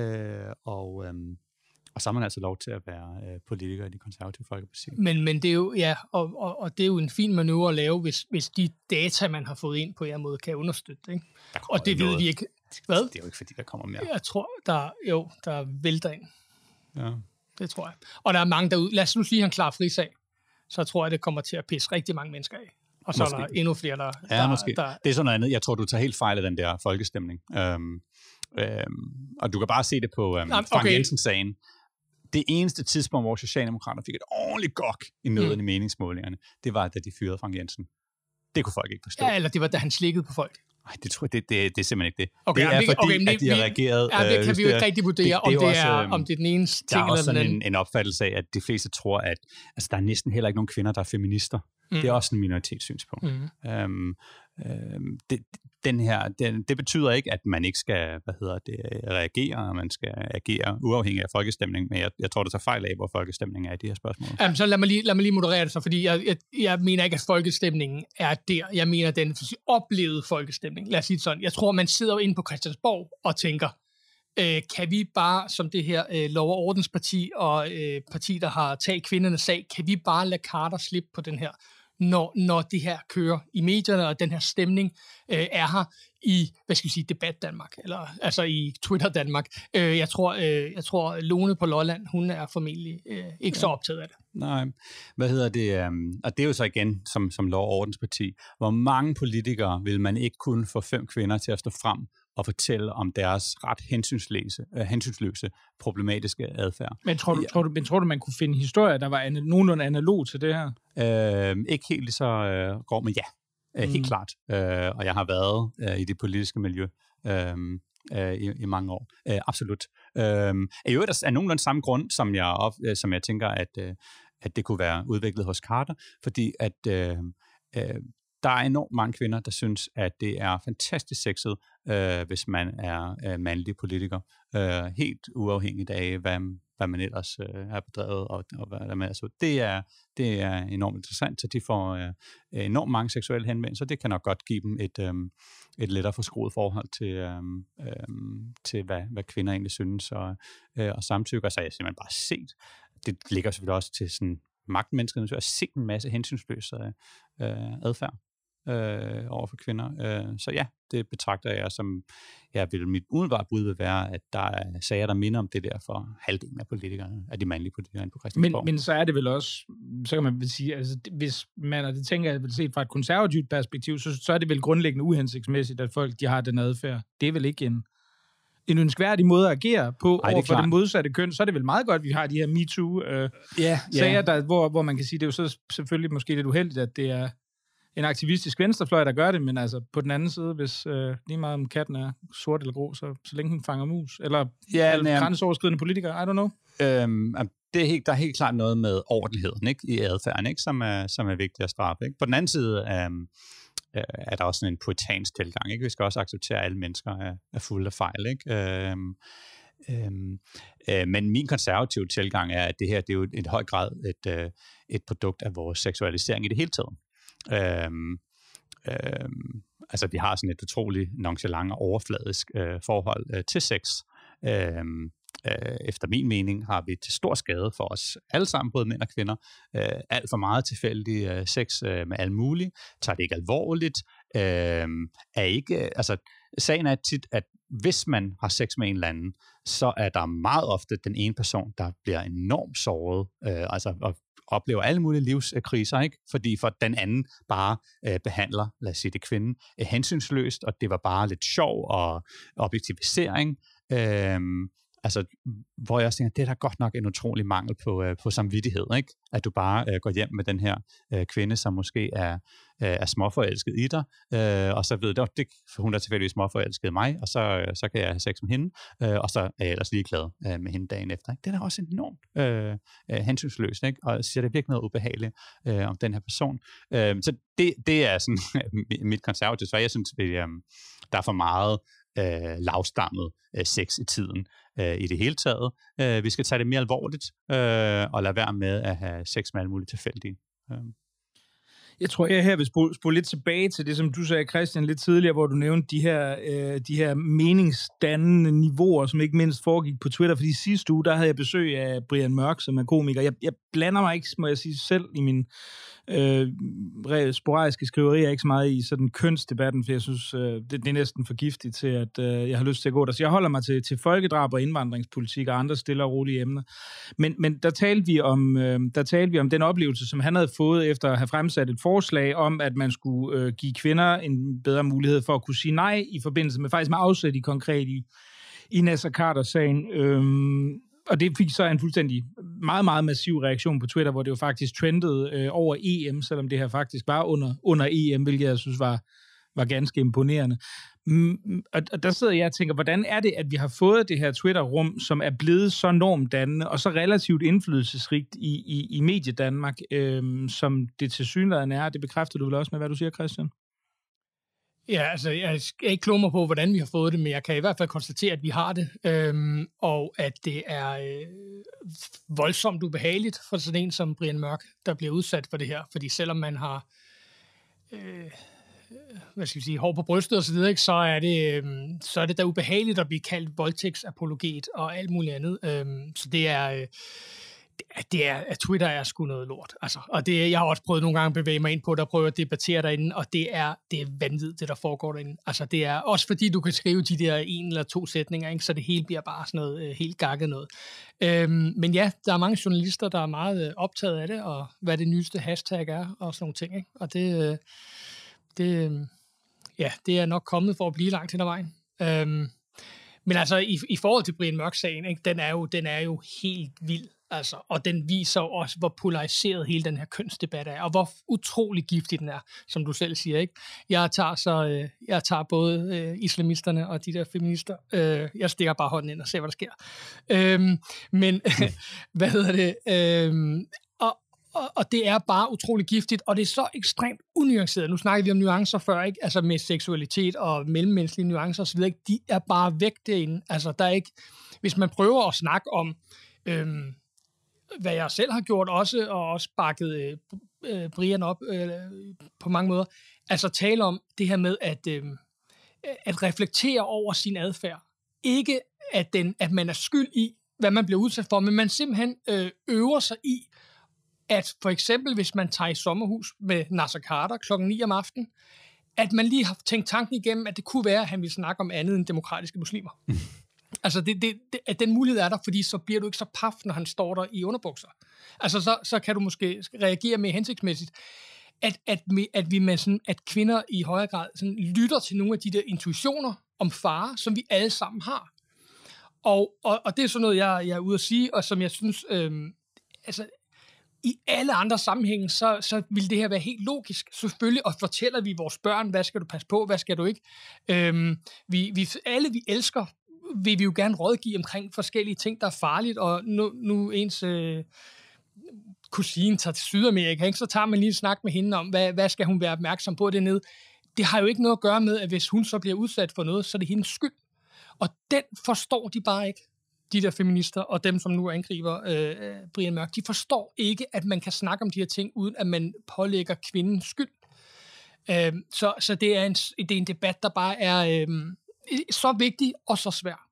og så har man altså lov til at være politiker i det konservative folkeparti. Men det er jo, ja, og det er jo en fin manøvre at lave, hvis de data, man har fået ind på en måde, kan understøtte, ikke? Og det ved vi ikke. Hvad? Det er jo ikke, fordi der kommer mere. Jeg tror, der vælter ind. Ja. Det tror jeg. Og der er mange derude. Lad os nu sige, at han klarer frisag. Så tror jeg, det kommer til at pisse rigtig mange mennesker af. Og så måske. Er der endnu flere, der... Måske. Det er sådan noget andet. Jeg tror, du tager helt fejl af den der folkestemning. Og du kan bare se det på Frank Jensen-sagen. Det eneste tidspunkt, hvor Socialdemokraterne fik et ordentligt gok i nøden i meningsmålingerne, det var, da de fyrede Frank Jensen. Det kunne folk ikke forstå. Ja, eller det var, da han slikkede på folk. Nej, det tror jeg, det er simpelthen ikke det. Okay, det er fordi, at de har reageret... Ja, det kan vi jo ikke rigtig vurdere, om det er den ene ting eller den anden. Der er også sådan en opfattelse af, at de fleste tror, at der er næsten heller ikke nogen kvinder, der er feminister. Det er også en minoritetssynspunkt. Det betyder ikke, at man ikke skal reagere, og man skal agere uafhængig af folkestemning, men jeg tror, det tager fejl af, hvor folkestemningen er i de her spørgsmål. Jamen, så lad mig lige moderere det så, fordi jeg mener ikke, at folkestemningen er der. Jeg mener, den oplevede folkestemning. Lad os sige det sådan. Jeg tror, man sidder inde på Christiansborg og tænker, kan vi bare, som det her lov- og ordensparti og parti, der har talt kvindernes sag, kan vi bare lade Carter slippe på den her, når det her kører i medierne, og den her stemning er her i, debat Danmark, eller altså i Twitter Danmark. Jeg tror Lone på Lolland, hun er formentlig ikke så optaget af det. Nej, og det er jo så igen, som lov- og ordensparti, hvor mange politikere vil man ikke kunne få 5 kvinder til at stå frem og fortælle om deres ret hensynsløse problematiske adfærd. Men tror du, man kunne finde historier, der var nogenlunde analog til det her? Ikke helt lige så grov, men ja, helt klart. Og jeg har været i det politiske miljø i mange år. Absolut. I øvrigt er nogenlunde samme grund, som jeg tænker, at det kunne være udviklet hos Carter, fordi at der er enormt mange kvinder, der synes, at det er fantastisk sexet, hvis man er mandlig politiker. Helt uafhængigt af, hvad man ellers har bedrevet, og hvad man så. Det er enormt interessant, så de får enormt mange seksuelle henvendelser. Det kan nok godt give dem et lettere forskruet forhold til hvad kvinder egentlig synes, og samtykker. Så jeg simpelthen bare set. Det ligger selvfølgelig også til sådan magtmenneskerne, så jeg har set en masse hensynsløs adfærd over for kvinder. Så ja, det betragter jeg som, mit umiddelbare bud vil være, at der er sager, der minder om det der for halvdelen af politikerne, af de mandlige politikere på Christiansborg. Men så er det vel også, så kan man vel sige, altså hvis man, og det tænker jeg vel set fra et konservativt perspektiv, så er det vel grundlæggende uhensigtsmæssigt, at folk, de har den adfærd. Det er vel ikke en ønskværdig måde at agere på over for det modsatte køn, så er det vel meget godt, at vi har de her MeToo-sager, hvor man kan sige, det er jo så selvfølgelig måske lidt uheldigt, at det er en aktivistisk venstrefløj, der gør det, men altså på den anden side, hvis lige meget om katten er sort eller grå, så længe den fanger mus, eller grænseoverskridende politikere, I don't know. Der er helt klart noget med ordentligheden, ikke, i adfærden, ikke, som er vigtigt at straffe. Ikke? På den anden side er der også sådan en puritansk tilgang. Ikke? Vi skal også acceptere, at alle mennesker er fulde af fejl. Ikke? Men min konservative tilgang er, at det her det er jo i høj grad et produkt af vores seksualisering i det hele taget. Altså, vi har sådan et utroligt nonchalant og overfladisk forhold til sex. Efter min mening har vi til stor skade for os alle sammen, både mænd og kvinder, alt for meget tilfældig sex med alle mulige, tager det ikke alvorligt, er ikke, altså sagen er tit, at hvis man har sex med en eller anden, så er der meget ofte den ene person, der bliver enormt såret, og oplever alle mulige livskriser, ikke? Fordi for den anden bare behandler, lad os sige det kvinden, hensynsløst, og det var bare lidt sjov og objektivisering. Altså, hvor jeg også tænker, det er da godt nok en utrolig mangel på samvittighed, ikke? At du bare går hjem med den her kvinde, som måske er småforelsket i dig, og så ved du, hun er tilfældigvis småforelsket i mig, og så kan jeg have sex med hende, og så er jeg ellers ligeglad med hende dagen efter. Ikke? Det er da også enormt hensynsløst, ikke? Og siger det virkelig noget ubehageligt om den her person. Så det er sådan mit konservative svar. Jeg synes, der er for meget lavstammet sex i tiden i det hele taget. Vi skal tage det mere alvorligt og lade være med at have sex med alle mulige tilfældige. Jeg tror, jeg her vil spole lidt tilbage til det, som du sagde, Christian, lidt tidligere, hvor du nævnte de her meningsdannende niveauer, som ikke mindst foregik på Twitter, fordi sidste uge, der havde jeg besøg af Brian Mørk, som er komiker. Jeg blander mig ikke, må jeg sige selv, i min sporadiske skriverier, ikke så meget i sådan kønsdebatten, for jeg synes, det er næsten for giftigt til, at jeg har lyst til at gå der. Så jeg holder mig til folkedrab og indvandringspolitik og andre stille og rolige emner. Men der talte vi om den oplevelse, som han havde fået efter at have fremsat et forslag om, at man skulle give kvinder en bedre mulighed for at kunne sige nej i forbindelse med faktisk med afsæt i konkret i Naser Khader-sagen. Og det fik så en fuldstændig meget, meget massiv reaktion på Twitter, hvor det jo faktisk trendede over EM, selvom det her faktisk var under EM, hvilket jeg synes var ganske imponerende. Og der sidder jeg og tænker, hvordan er det, at vi har fået det her Twitter-rum, som er blevet så normdannende og så relativt indflydelsesrigt i mediedanmark, som det tilsyneladende er. Det bekræfter du vel også med, hvad du siger, Christian? Ja, altså jeg skal ikke kloge mig på, hvordan vi har fået det, men jeg kan i hvert fald konstatere, at vi har det, og at det er voldsomt ubehageligt for sådan en som Brian Mørk, der bliver udsat for det her. Fordi selvom man har hår på brystet og så videre, ikke, så er det da ubehageligt at blive kaldt voldtægtsapologet og alt muligt andet. Så det er at Twitter er sgu noget lort. Altså, og jeg har også prøvet nogle gange at bevæge mig ind på det og prøve at debattere derinde, og det er vanvittigt, det der foregår derinde. Altså, det er også fordi, du kan skrive de der 1 eller 2 sætninger, ikke? Så det hele bliver bare sådan noget helt gakket noget. Men ja, der er mange journalister, der er meget optaget af det, og hvad det nyeste hashtag er, og sådan nogle ting. Ikke? Og det er nok kommet for at blive langt hen ad vejen. Men altså, i forhold til Brian Mørk-sagen, ikke? Den er jo helt vild. Altså, og den viser også, hvor polariseret hele den her kønsdebat er, og hvor utrolig giftig den er, som du selv siger, ikke? Jeg tager både islamisterne og de der feminister. Jeg stikker bare hånden ind og ser, hvad der sker. Men hvad hedder det? Og det er bare utrolig giftigt, og det er så ekstremt unuanceret. Nu snakker vi om nuancer før, ikke? Altså med seksualitet og mellemmenneskelige nuancer osv., ikke? De er bare væk derinde. Altså, der er ikke... Hvis man prøver at snakke om... hvad jeg selv har gjort også, og også bakket Brian op på mange måder, altså tale om det her med at reflektere over sin adfærd. Ikke at man er skyld i, hvad man bliver udsat for, men man simpelthen øver sig i, at for eksempel, hvis man tager i sommerhus med Naser Khader klokken 9 om aftenen, at man lige har tænkt tanken igennem, at det kunne være, at han ville snakke om andet end demokratiske muslimer. Altså, at den mulighed er der, fordi så bliver du ikke så paf, når han står der i underbukser. Altså, så kan du måske reagere mere hensigtsmæssigt, at kvinder i højere grad sådan lytter til nogle af de der intuitioner om fare, som vi alle sammen har. Og det er sådan noget, jeg er ude at sige, og som jeg synes, altså, i alle andre sammenhænge, så vil det her være helt logisk. Selvfølgelig, og fortæller vi vores børn, hvad skal du passe på, hvad skal du ikke. Vi elsker, vil vi jo gerne rådgive omkring forskellige ting, der er farligt, og nu ens kusine tager til Sydamerika, ikke? Så tager man lige en snak med hende om, hvad skal hun være opmærksom på dernede. Det har jo ikke noget at gøre med, at hvis hun så bliver udsat for noget, så er det hendes skyld. Og den forstår de bare ikke. de der feminister, og dem, som nu angriber Brian Mørk, de forstår ikke, at man kan snakke om de her ting, uden at man pålægger kvinden skyld. Så det er en debat, der bare er så vigtig og så svær.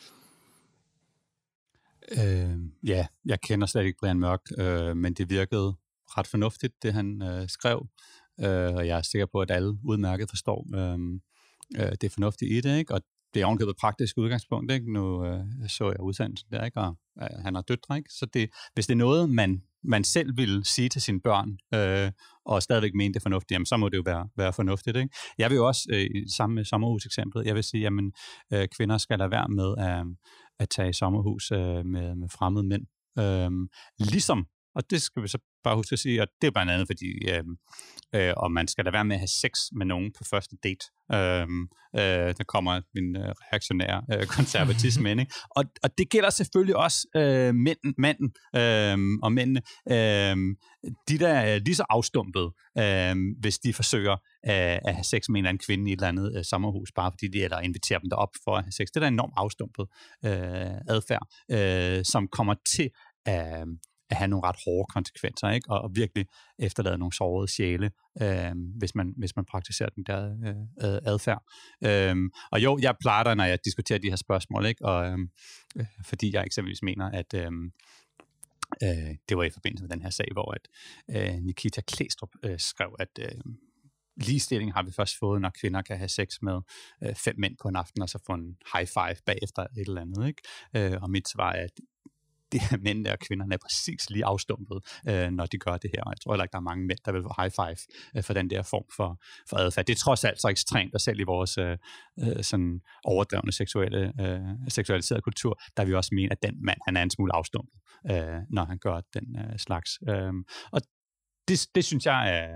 Ja, jeg kender slet ikke Brian Mørk, men det virkede ret fornuftigt, det han skrev. Og jeg er sikker på, at alle udmærket forstår det fornuftige i det, ikke? Og det er ovenkøbet et praktisk udgangspunkt, ikke? Nu så jeg udsendelsen der, ikke? Og han har døtre, ikke? Så hvis det er noget, man selv vil sige til sine børn, og stadigvæk mene det fornuftigt, jamen så må det jo være fornuftigt, ikke? Jeg vil jo også, sammen med sommerhuseksemplet, jeg vil sige, jamen kvinder skal lade være med at tage i sommerhus med fremmede mænd. Ligesom, og det skal vi så bare huske at sige, og det er blandt andet fordi, og man skal da være med at have sex med nogen på første date. Der kommer min reaktionære konservatisme ind, ikke? Og det gælder selvfølgelig også manden og mændene. De der er lige så afstumpet, hvis de forsøger at have sex med en eller anden kvinde i et eller andet sommerhus, bare fordi de eller inviterer dem derop for at have sex. Det er da enormt afstumpet adfærd, som kommer til at have nogle ret hårde konsekvenser, ikke? Og virkelig efterlade nogle sårede sjæle, hvis man praktiserer den der adfærd. Og jo, jeg plejer dig, når jeg diskuterer de her spørgsmål, ikke? Og fordi jeg eksempelvis mener, at det var i forbindelse med den her sag, hvor at Nikita Klæstrup skrev, at ligestilling har vi først fået, når kvinder kan have sex med 5 mænd på en aften, og så få en high five bagefter et eller andet, ikke? Og mit svar er, at det her mænd og kvinderne er præcis lige afstumpet, når de gør det her. Og jeg tror heller ikke, der er mange mænd, der vil få high five for den der form for adfærd. Det er trods alt så ekstremt, og selv i vores sådan overdrevne seksualiserede kultur, der vil vi også mene, at den mand, han er en smule afstumpet, når han gør den slags. Og det synes jeg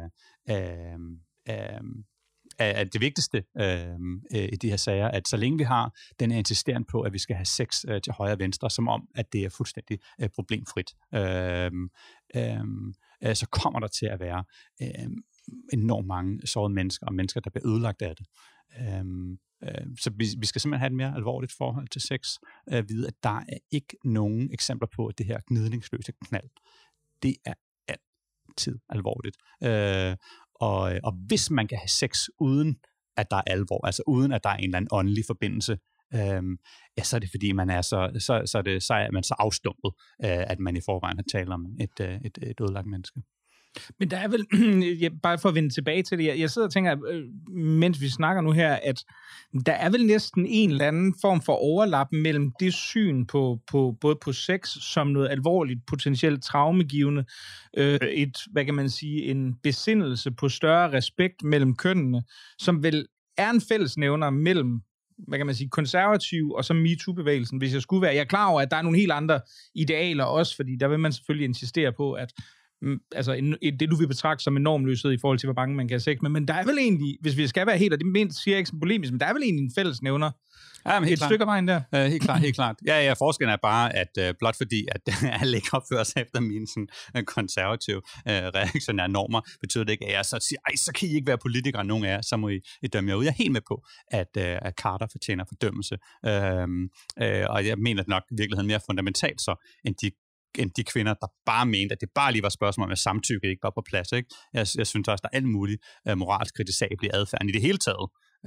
er det vigtigste i de her sager, at så længe vi har den her insisteren på, at vi skal have sex til højre og venstre, som om, at det er fuldstændig problemfrit, så kommer der til at være enormt mange sårede mennesker, og mennesker, der bliver ødelagt af det. Så vi skal simpelthen have et mere alvorligt forhold til sex, vide, at der er ikke nogen eksempler på, at det her gnidningsløse knald, det er altid alvorligt. Og hvis man kan have sex uden at der er alvor, altså uden at der er en eller anden åndelig forbindelse, så er det fordi man er så er man så afstumpet, at man i forvejen har talt om et ødelagt menneske. Men der er vel, bare for at vende tilbage til det, jeg sidder og tænker, mens vi snakker nu her, at der er vel næsten en eller anden form for overlap mellem det syn på både på sex som noget alvorligt, potentielt traumegivende, hvad kan man sige, en besindelse på større respekt mellem kønnene, som vel er en fællesnævner mellem, hvad kan man sige, konservativ og så MeToo-bevægelsen, hvis jeg skulle være. Jeg er klar over, at der er nogle helt andre idealer også, fordi der vil man selvfølgelig insistere på, at altså det du vil betragte som en normløshed i forhold til, hvor mange man kan have sex med, men der er vel egentlig, hvis vi skal være helt, og det siger jeg ikke som polemisk, men der er vel egentlig en fællesnævner et stykke af vejen der. Helt klart. Ja, forskellen er bare, at blot fordi, at alle ikke opfører sig efter mine sådan, konservative reaktionære normer, betyder det ikke, at jeg så siger, så kan I ikke være politikere, nogen af jer, så må I dømme jer ud. Jeg er helt med på, at Carter fortjener fordømmelse. Og jeg mener nok i virkeligheden mere fundamentalt så, end de kvinder, der bare mente, at det bare lige var spørgsmål om, at samtykke ikke var på plads. Ikke? Jeg synes også, der er alt muligt moralsk kritisabel adfærd i det hele taget.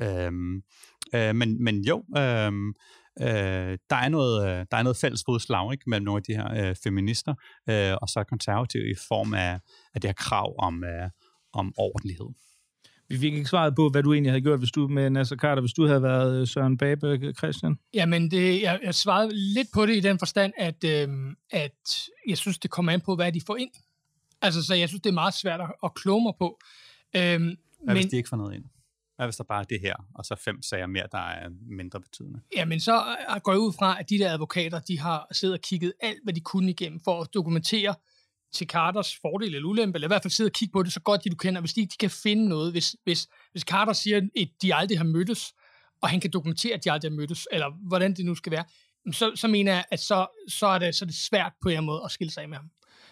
Men jo, der er noget fælles fodslag, ikke, mellem nogle af de her feminister, og så konservative i form af det her krav om ordentlighed. Vi fik ikke svaret på, hvad du egentlig havde gjort, hvis du med Naser Khader, hvis du havde været Søren Pape, Christian? Jamen, jeg svarede lidt på det i den forstand, at jeg synes, det kommer an på, hvad de får ind. Altså, så jeg synes, det er meget svært at kloge mig på. Hvad hvis de ikke får noget ind? Hvad hvis der bare er det her, og så 5 sager mere, der er mindre betydende? Jamen, så går jeg ud fra, at de der advokater, de har siddet og kigget alt, hvad de kunne igennem, for at dokumentere til Carters fordel eller ulempe, eller i hvert fald sidde og kigge på det så godt, de du kender. Hvis de kan finde noget, hvis Carter siger, at de aldrig har mødtes, og han kan dokumentere, at de aldrig har mødtes, eller hvordan det nu skal være, så mener jeg, at så er det svært på en måde at skille sig af med ham.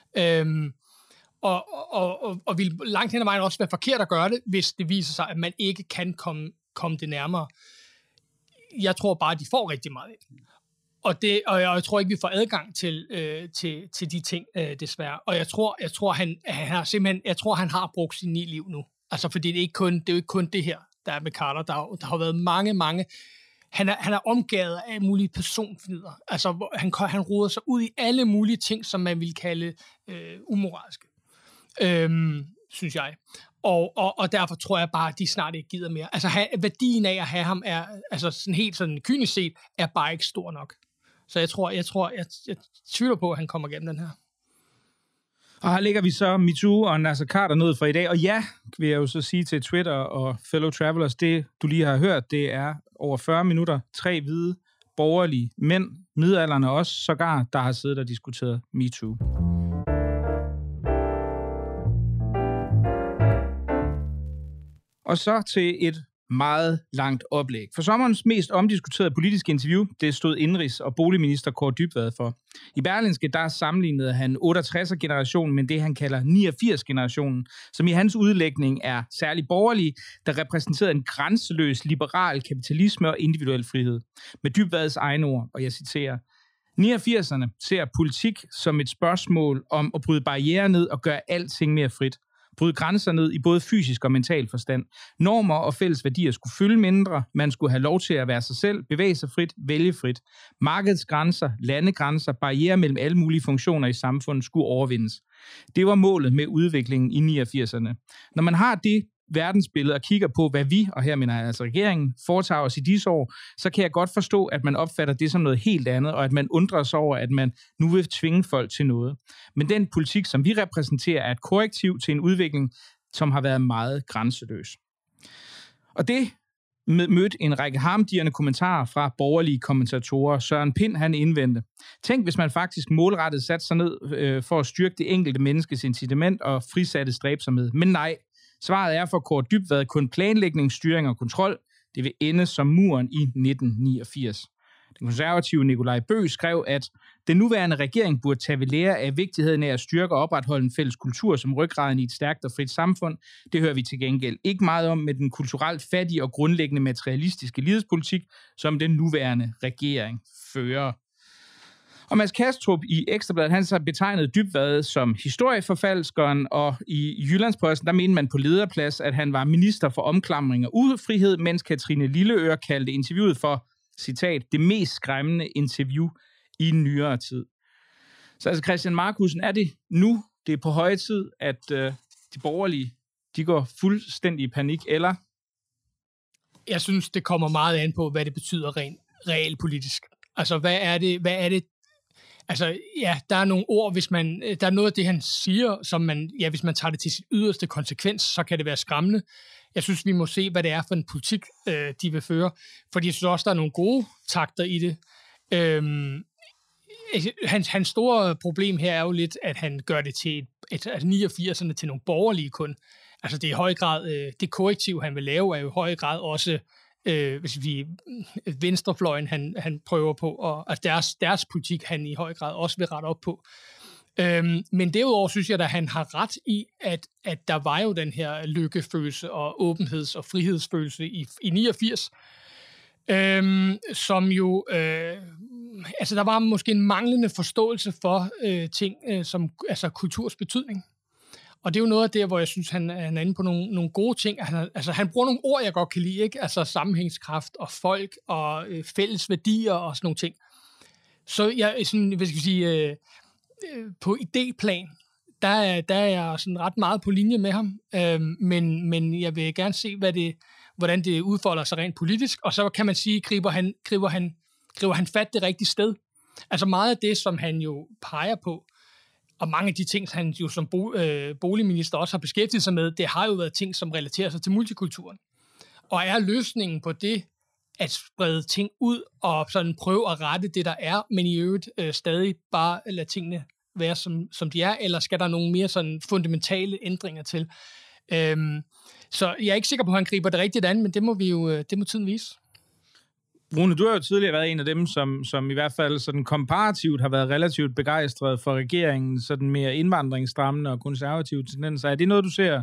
Og vil langt hen ad vejen også være forkert at gøre det, hvis det viser sig, at man ikke kan komme det nærmere. Jeg tror bare, at de får rigtig meget ind. Og jeg tror ikke, vi får adgang til de ting, desværre. Og jeg tror, han har brugt sin 9 liv nu. Altså, fordi det er jo ikke kun det her, der er med Carter. Der har været mange. Han er omgivet af mulige personfnider. Altså, han roder sig ud i alle mulige ting, som man vil kalde umoralske. Synes jeg. Og derfor tror jeg bare, at de snart ikke gider mere. Altså, værdien af at have ham er, altså sådan helt sådan kynisk set, er bare ikke stor nok. Så jeg tvivler på, at han kommer igennem den her. Og her ligger vi så MeToo og Naser Khader ned for i dag. Og ja, vil jeg jo så sige til Twitter og fellow travelers, det du lige har hørt, det er over 40 minutter, 3 hvide, borgerlige mænd, midaldrende også sågar, der har siddet og diskuteret MeToo. Og så til et meget langt oplæg. For sommerens mest omdiskuterede politiske interview, det stod indenrigs- og boligminister Kaare Dybvad for. I Berlingske, der sammenlignede han 68'er-generationen med det, han kalder 89-generationen, som i hans udlægning er særlig borgerlig, der repræsenterede en grænseløs liberal kapitalisme og individuel frihed. Med Dybvads egne ord, og jeg citerer: 89'erne ser politik som et spørgsmål om at bryde barrierer ned og gøre alting mere frit. Bryde grænser ned i både fysisk og mental forstand. Normer og fælles værdier skulle fylde mindre. Man skulle have lov til at være sig selv, bevæge sig frit, vælge frit. Markedsgrænser, landegrænser, barrierer mellem alle mulige funktioner i samfundet skulle overvindes. Det var målet med udviklingen i 89'erne. Når man har det verdensbillede og kigger på, hvad vi, og her mener jeg altså regeringen, foretager os i disse år, så kan jeg godt forstå, at man opfatter det som noget helt andet, og at man undrer sig over, at man nu vil tvinge folk til noget. Men den politik, som vi repræsenterer, er et korrektiv til en udvikling, som har været meget grænseløs. Og det mødte en række harmdirrende kommentarer fra borgerlige kommentatorer. Søren Pind, han indvendte: tænk, hvis man faktisk målrettet satte sig ned for at styrke det enkelte menneskes incitament og frisatte stræbsomhed. Men nej, svaret er for Kaare Dybvad kun planlægning, styring og kontrol. Det vil ende som muren i 1989. Den konservative Nikolaj Bøgh skrev, at den nuværende regering burde tage ved lære af vigtigheden af at styrke og opretholde en fælles kultur som ryggraden i et stærkt og frit samfund. Det hører vi til gengæld ikke meget om med den kulturelt fattige og grundlæggende materialistiske lighedspolitik, som den nuværende regering fører. Og Mads Kastrup i Ekstrabladet, han så betegnede Dybvad som historieforfalskeren, og i Jyllandsposten, der mente man på lederplads, at han var minister for omklamring og ufrihed, mens Katrine Lilleøre kaldte interviewet for, citat, det mest skræmmende interview i nyere tid. Så altså Christian Marcussen, er det nu, det er på høje tid, at de borgerlige, de går fuldstændig i panik, eller? Jeg synes, det kommer meget an på, hvad det betyder rent realpolitisk. Altså, hvad er det? Altså, ja, der er nogle ord, der er noget af det, han siger, som man, ja, hvis man tager det til sit yderste konsekvens, så kan det være skræmmende. Jeg synes, vi må se, hvad det er for en politik, de vil føre, fordi jeg synes også, der er nogle gode takter i det. Hans store problem her er jo lidt, at han gør det til 89'erne til nogle borgerlige kun. Altså, det er i høj grad, det korrektiv, han vil lave, er jo i høj grad også hvis vi venstrefløjen, han prøver på, og altså deres politik, han i høj grad også vil rette op på. Men derudover synes jeg, at han har ret i, at der var jo den her lykkefølelse og åbenheds- og frihedsfølelse i 89, som jo, altså der var måske en manglende forståelse for ting, som altså kulturs betydning. Og det er jo noget af det, hvor jeg synes, han er inde på nogle gode ting. Han bruger nogle ord, jeg godt kan lide, ikke? Altså sammenhængskraft og folk og fælles værdier og sådan nogle ting. Så jeg sådan, hvad skal jeg sige, på idéplan, der er jeg sådan ret meget på linje med ham. Men jeg vil gerne se, hvordan det udfolder sig rent politisk. Og så kan man sige, griber han fat det rigtige sted. Altså meget af det, som han jo peger på, og mange af de ting, han jo som boligminister også har beskæftiget sig med, det har jo været ting, som relaterer sig til multikulturen. Og er løsningen på det, at sprede ting ud og sådan prøve at rette det, der er, men i øvrigt stadig bare lade tingene være, som de er, eller skal der nogle mere sådan fundamentale ændringer til? Så jeg er ikke sikker på, at han griber det rigtigt an, men det må tiden vise. Rune, du har jo tidligere været en af dem, som i hvert fald sådan komparativt har været relativt begejstret for regeringen, sådan mere indvandringsstrammende og konservative tendenser. Er det noget, du ser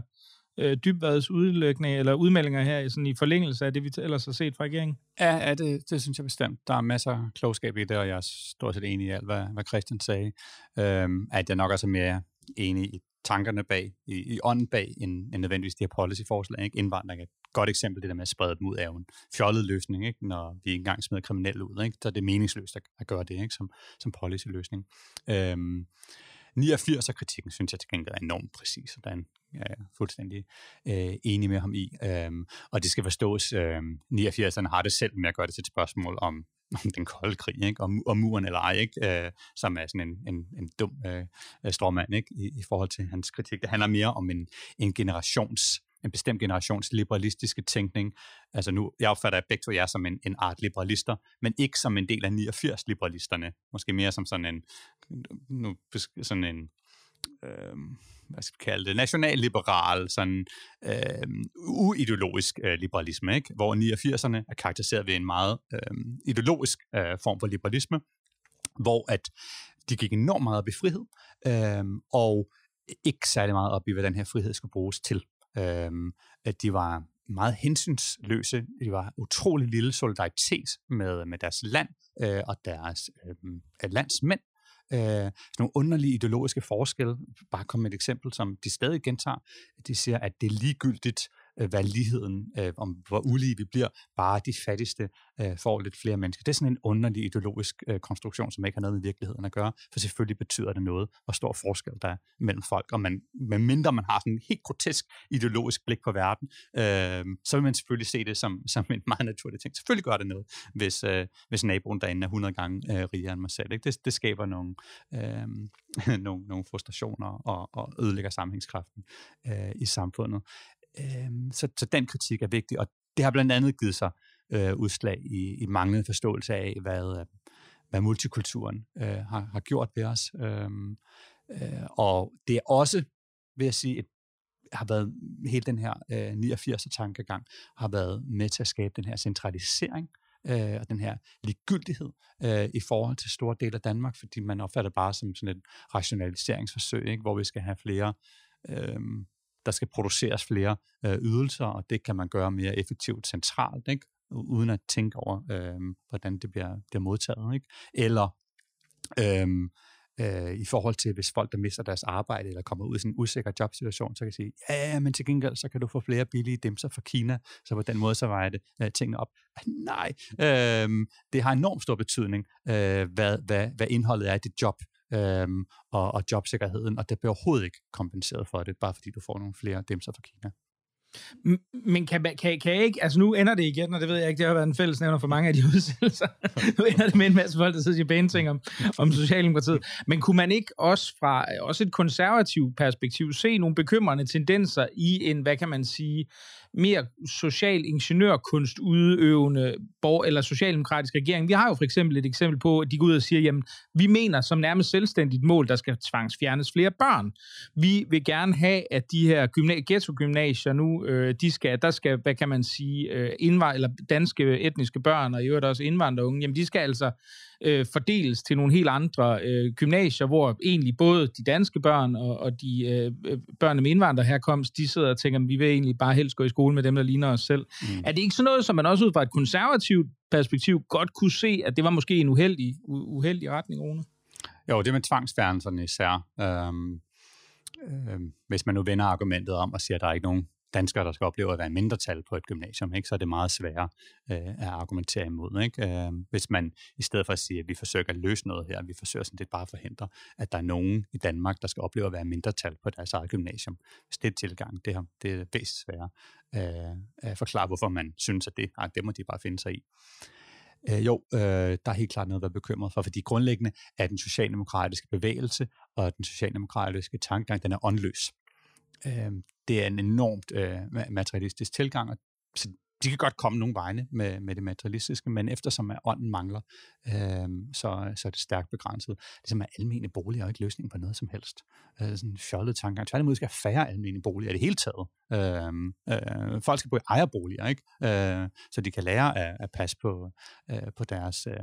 Dybvads udlægning eller udmeldinger her sådan i forlængelse af det, vi ellers har set fra regeringen? Ja, det synes jeg bestemt. Der er masser af klogskab i det, og jeg er stort set enig i alt, hvad Christian sagde. At jeg nok også er mere enig i tankerne bag, i ånden bag, end nødvendigvis de her policy-forslag. Ikke? Indvandring er et godt eksempel, det der med at sprede dem ud af en fjollet løsning, ikke? Når vi ikke engang smider kriminelle ud. Ikke? Så det er meningsløst at gøre det, ikke? Som policy-løsning. 89'er-kritikken synes jeg til gengæld er enormt præcis, og den er jeg fuldstændig enig med ham i. Og det skal forstås, 89'erne har det selv med at gøre det til et spørgsmål om den kolde krig, ikke? Om muren eller ej, ikke? Som er sådan en dum stråmand, ikke? I forhold til hans kritik. Det handler mere om en bestemt generations liberalistiske tænkning. Altså nu, jeg opfatter begge to jer som en art liberalister, men ikke som en del af 89-liberalisterne. Måske mere som sådan en hvad skal vi kalde det, nationalliberal, sådan uideologisk liberalisme, ikke? Hvor 89'erne er karakteriseret ved en meget ideologisk form for liberalisme, hvor at de gik enormt meget op i frihed, og ikke særlig meget op i, hvad den her frihed skulle bruges til. At de var meget hensynsløse, de var utrolig lille solidaritet med deres land og deres landsmænd. Nogle underlige ideologiske forskelle. Bare komme med et eksempel, som de stadig gentager. De siger, at det er ligegyldigt, hvad ligheden, om hvor ulige vi bliver, bare de fattigste får lidt flere mennesker. Det er sådan en underlig ideologisk konstruktion, som ikke har noget med virkeligheden at gøre, for selvfølgelig betyder det noget, hvor stor forskel der er mellem folk, og medmindre man har sådan en helt grotesk ideologisk blik på verden, så vil man selvfølgelig se det som en meget naturlig ting. Selvfølgelig gør det noget, hvis naboen derinde er 100 gange rigere end mig selv. Ikke? Det skaber nogle frustrationer og ødelægger sammenhængskraften i samfundet. Så den kritik er vigtig, og det har blandt andet givet sig udslag i manglende forståelse af, hvad multikulturen har gjort ved os. Og det er også, vil jeg sige, har været hele den her 89'er-tankegang, har været med til at skabe den her centralisering og den her ligegyldighed i forhold til store dele af Danmark, fordi man opfatter det bare som sådan et rationaliseringsforsøg, ikke? Hvor vi skal have flere der skal produceres flere ydelser, og det kan man gøre mere effektivt centralt, ikke? Uden at tænke over, hvordan det bliver modtaget. Ikke? Eller i forhold til, hvis folk, der mister deres arbejde, eller kommer ud i sådan en usikker jobsituation, så kan de sige, ja, men til gengæld, så kan du få flere billige dimser fra Kina, så på den måde, så vejer det tingene op. Nej, det har enormt stor betydning, hvad indholdet er i dit job, og jobsikkerheden, og det bliver overhovedet ikke kompenseret for det, bare fordi du får nogle flere dimser fra Kina. Men kan jeg ikke, altså nu ender det igen, og det ved jeg ikke, det har været en fællesnævner for mange af de udsendelser. Nu ender det med en masse folk, der sidder i pæne ting om Socialdemokratiet. Men kunne man ikke også fra et konservativt perspektiv se nogle bekymrende tendenser i en, hvad kan man sige, mere social ingeniørkunst udøvende eller socialdemokratisk regering? Vi har jo for eksempel et eksempel på, at de går ud og siger, jamen, vi mener som nærmest selvstændigt mål, der skal tvangsfjernes flere børn. Vi vil gerne have, at de her ghetto-gymnasier nu, der skal, hvad kan man sige, eller danske etniske børn, og i øvrigt også indvandrerunge, jamen de skal altså fordeles til nogle helt andre gymnasier, hvor egentlig både de danske børn og de børn med indvandrerherkomst, de sidder og tænker, vi vil egentlig bare helst gå i skole med dem, der ligner os selv. Er det ikke sådan noget, som man også ud fra et konservativt perspektiv godt kunne se, at det var måske en uheldig retning, Rune? Jo, det med tvangsfjernelserne især. Hvis man nu vender argumentet om og siger, at der er ikke nogen danskere, der skal opleve at være en mindretal på et gymnasium, ikke? Så er det meget sværere at argumentere imod. Ikke? Hvis man i stedet for at sige, at vi forsøger at løse noget her, vi forsøger sådan lidt bare at forhindre, at der er nogen i Danmark, der skal opleve at være mindretal på deres eget gymnasium. Hvis det er tilgang, det er væsentligt sværere at forklare, hvorfor man synes, at det må de bare finde sig i. Der er helt klart noget at være bekymret for, fordi grundlæggende er den socialdemokratiske bevægelse og den socialdemokratiske tankegang, den er åndløs. Det er en enormt materialistisk tilgang, og så de kan godt komme nogle vegne med det materialistiske, men eftersom ånden mangler, så er det stærkt begrænset. Det er som, at almene boliger er ikke løsningen på noget som helst. Sådan en fjollet tankegang. Tværtimod skal have færre almene boliger i det hele taget. Folk skal bo i ejerboliger, ikke? Så de kan lære at passe på deres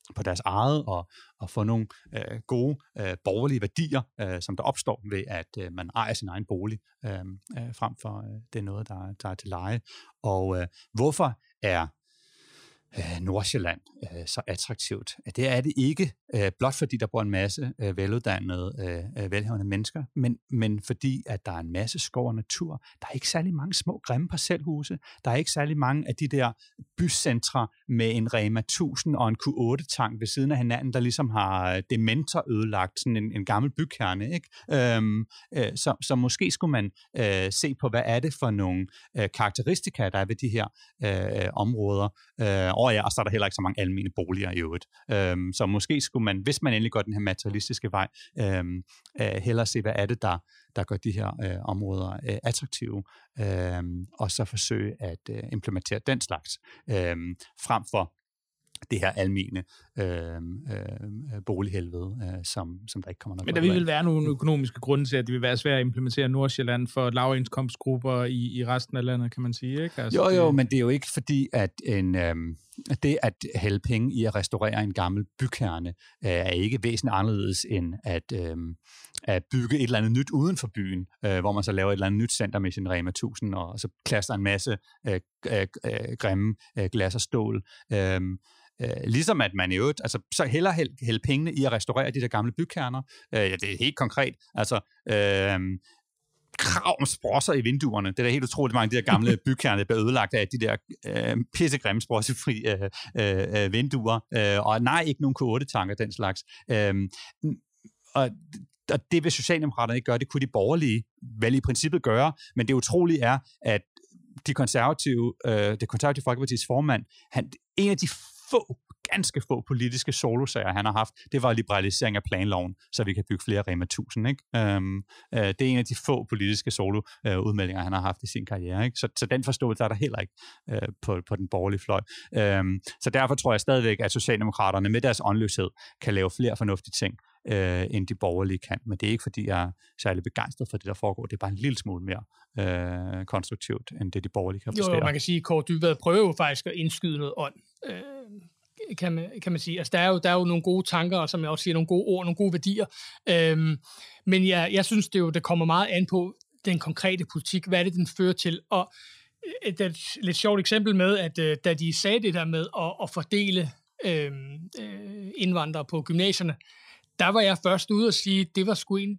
på deres eget, og få nogle gode borgerlige værdier, som der opstår ved, at man ejer sin egen bolig, frem for det er noget, der er til leje. Og hvorfor er Nordsjælland så attraktivt? Det er det ikke blot fordi der bor en masse veluddannede, velhavende mennesker, men fordi at der er en masse skov og natur. Der er ikke særlig mange små grimme parcelhuse. Der er ikke særlig mange af de der bycentre med en Rema 1000 og en Q8-tank ved siden af hinanden, der ligesom har dementer ødelagt sådan en gammel bykerne, ikke? Så måske skulle man se på, hvad er det for nogle karakteristika, der er ved de her områder. Og så er der heller ikke så mange almene boliger i øvrigt. Så måske skulle man, hvis man endelig går den her materialistiske vej, hellere se, hvad er det, der gør de her områder attraktive, og så forsøge at implementere den slags, frem for det her almene bolighelvede, som der ikke kommer noget. Men der vil være nogle økonomiske grunde til, at det vil være svært at implementere Nordsjælland for lavindkomstgrupper i resten af landet, kan man sige, ikke? Altså, jo, men det er jo ikke fordi, at det at hælde penge i at restaurere en gammel bykerne er ikke væsentligt anderledes end at bygge et eller andet nyt uden for byen, hvor man så laver et eller andet nyt center med sin Rema 1000, og så klaster en masse grimme glas og stål. Ligesom at man i øvrigt, altså så hellere hælde pengene i at restaurere de der gamle bykerner. Det er helt konkret. Altså krav om sprosser i vinduerne. Det er da helt utroligt mange af de der gamle bykerner, der bliver ødelagt af de der pissegrimme sprossefri vinduer. Og nej, ikke nogen Q8-tanker, den slags. Og det vil Socialdemokraterne ikke gøre, det kunne de borgerlige vel i princippet gøre, men det utrolige er, at det konservative Folkepartis formand, en af de ganske få politiske solosager, han har haft, det var liberalisering af planloven, så vi kan bygge flere Rema 1000, ikke? Det er en af de få politiske solo-udmeldinger, han har haft i sin karriere, ikke? Så den forståelse er der heller ikke på den borgerlige fløj. Så derfor tror jeg stadigvæk, at Socialdemokraterne med deres åndløshed kan lave flere fornuftige ting, end de borgerlige kan. Men det er ikke, fordi jeg er særlig begejstret for det, der foregår. Det er bare en lille smule mere konstruktivt, end det de borgerlige kan præstere. Jo, man kan sige, at Kaare Dybvad prøver faktisk at indskyde noget ånd, kan man sige. Altså, der er jo nogle gode tanker, og som jeg også siger, nogle gode ord, nogle gode værdier. Men jeg synes, det kommer meget an på den konkrete politik. Hvad er det, den fører til? Og det er et lidt sjovt eksempel med, at da de sagde det der med at fordele indvandrere på gymnasierne, der var jeg først ude og sige, det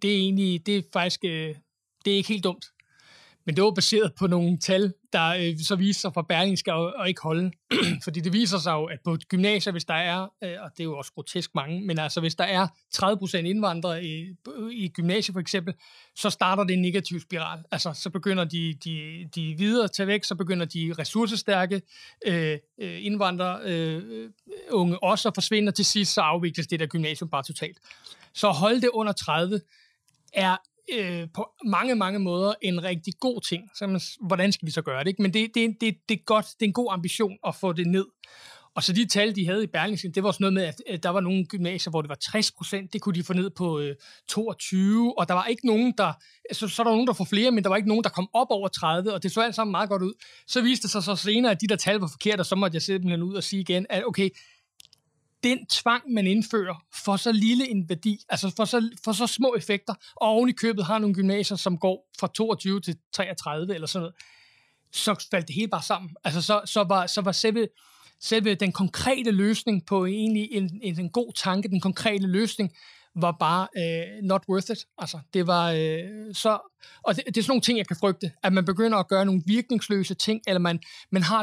er ikke helt dumt. Men det var baseret på nogle tal, der så viser sig fra Berlingske og ikke holde. Fordi det viser sig jo, at på et gymnasium, hvis der er, og det er jo også grotesk mange, men altså hvis der er 30% indvandrere i gymnasiet for eksempel, så starter det en negativ spiral. Altså så begynder de videre at tage væk, så begynder de ressourcestærke indvandrere unge også at forsvinde, og til sidst så afvikles det der gymnasium bare totalt. Så at holde det under 30 er på mange, mange måder en rigtig god ting. Så hvordan skal vi så gøre det? Ikke? Men det er godt, det er en god ambition at få det ned. Og så de tal, de havde i Berlingske, det var også noget med, at der var nogle gymnasier, hvor det var 60%, det kunne de få ned på 22, og der var ikke nogen, så er der nogen, der får flere, men der var ikke nogen, der kom op over 30, og det så alt sammen meget godt ud. Så viste det sig så senere, at de der tal var forkerte, og så måtte jeg simpelthen ud og sige igen, at okay, den tvang, man indfører for så lille en værdi, altså for så små effekter, og oven i købet har nogle gymnasier, som går fra 22 til 33 eller sådan noget, så faldt det hele bare sammen. Altså så var selve den konkrete løsning på egentlig en god tanke, den konkrete løsning, var bare not worth it. Altså, det var og det er sådan nogle ting, jeg kan frygte, at man begynder at gøre nogle virkningsløse ting, eller man har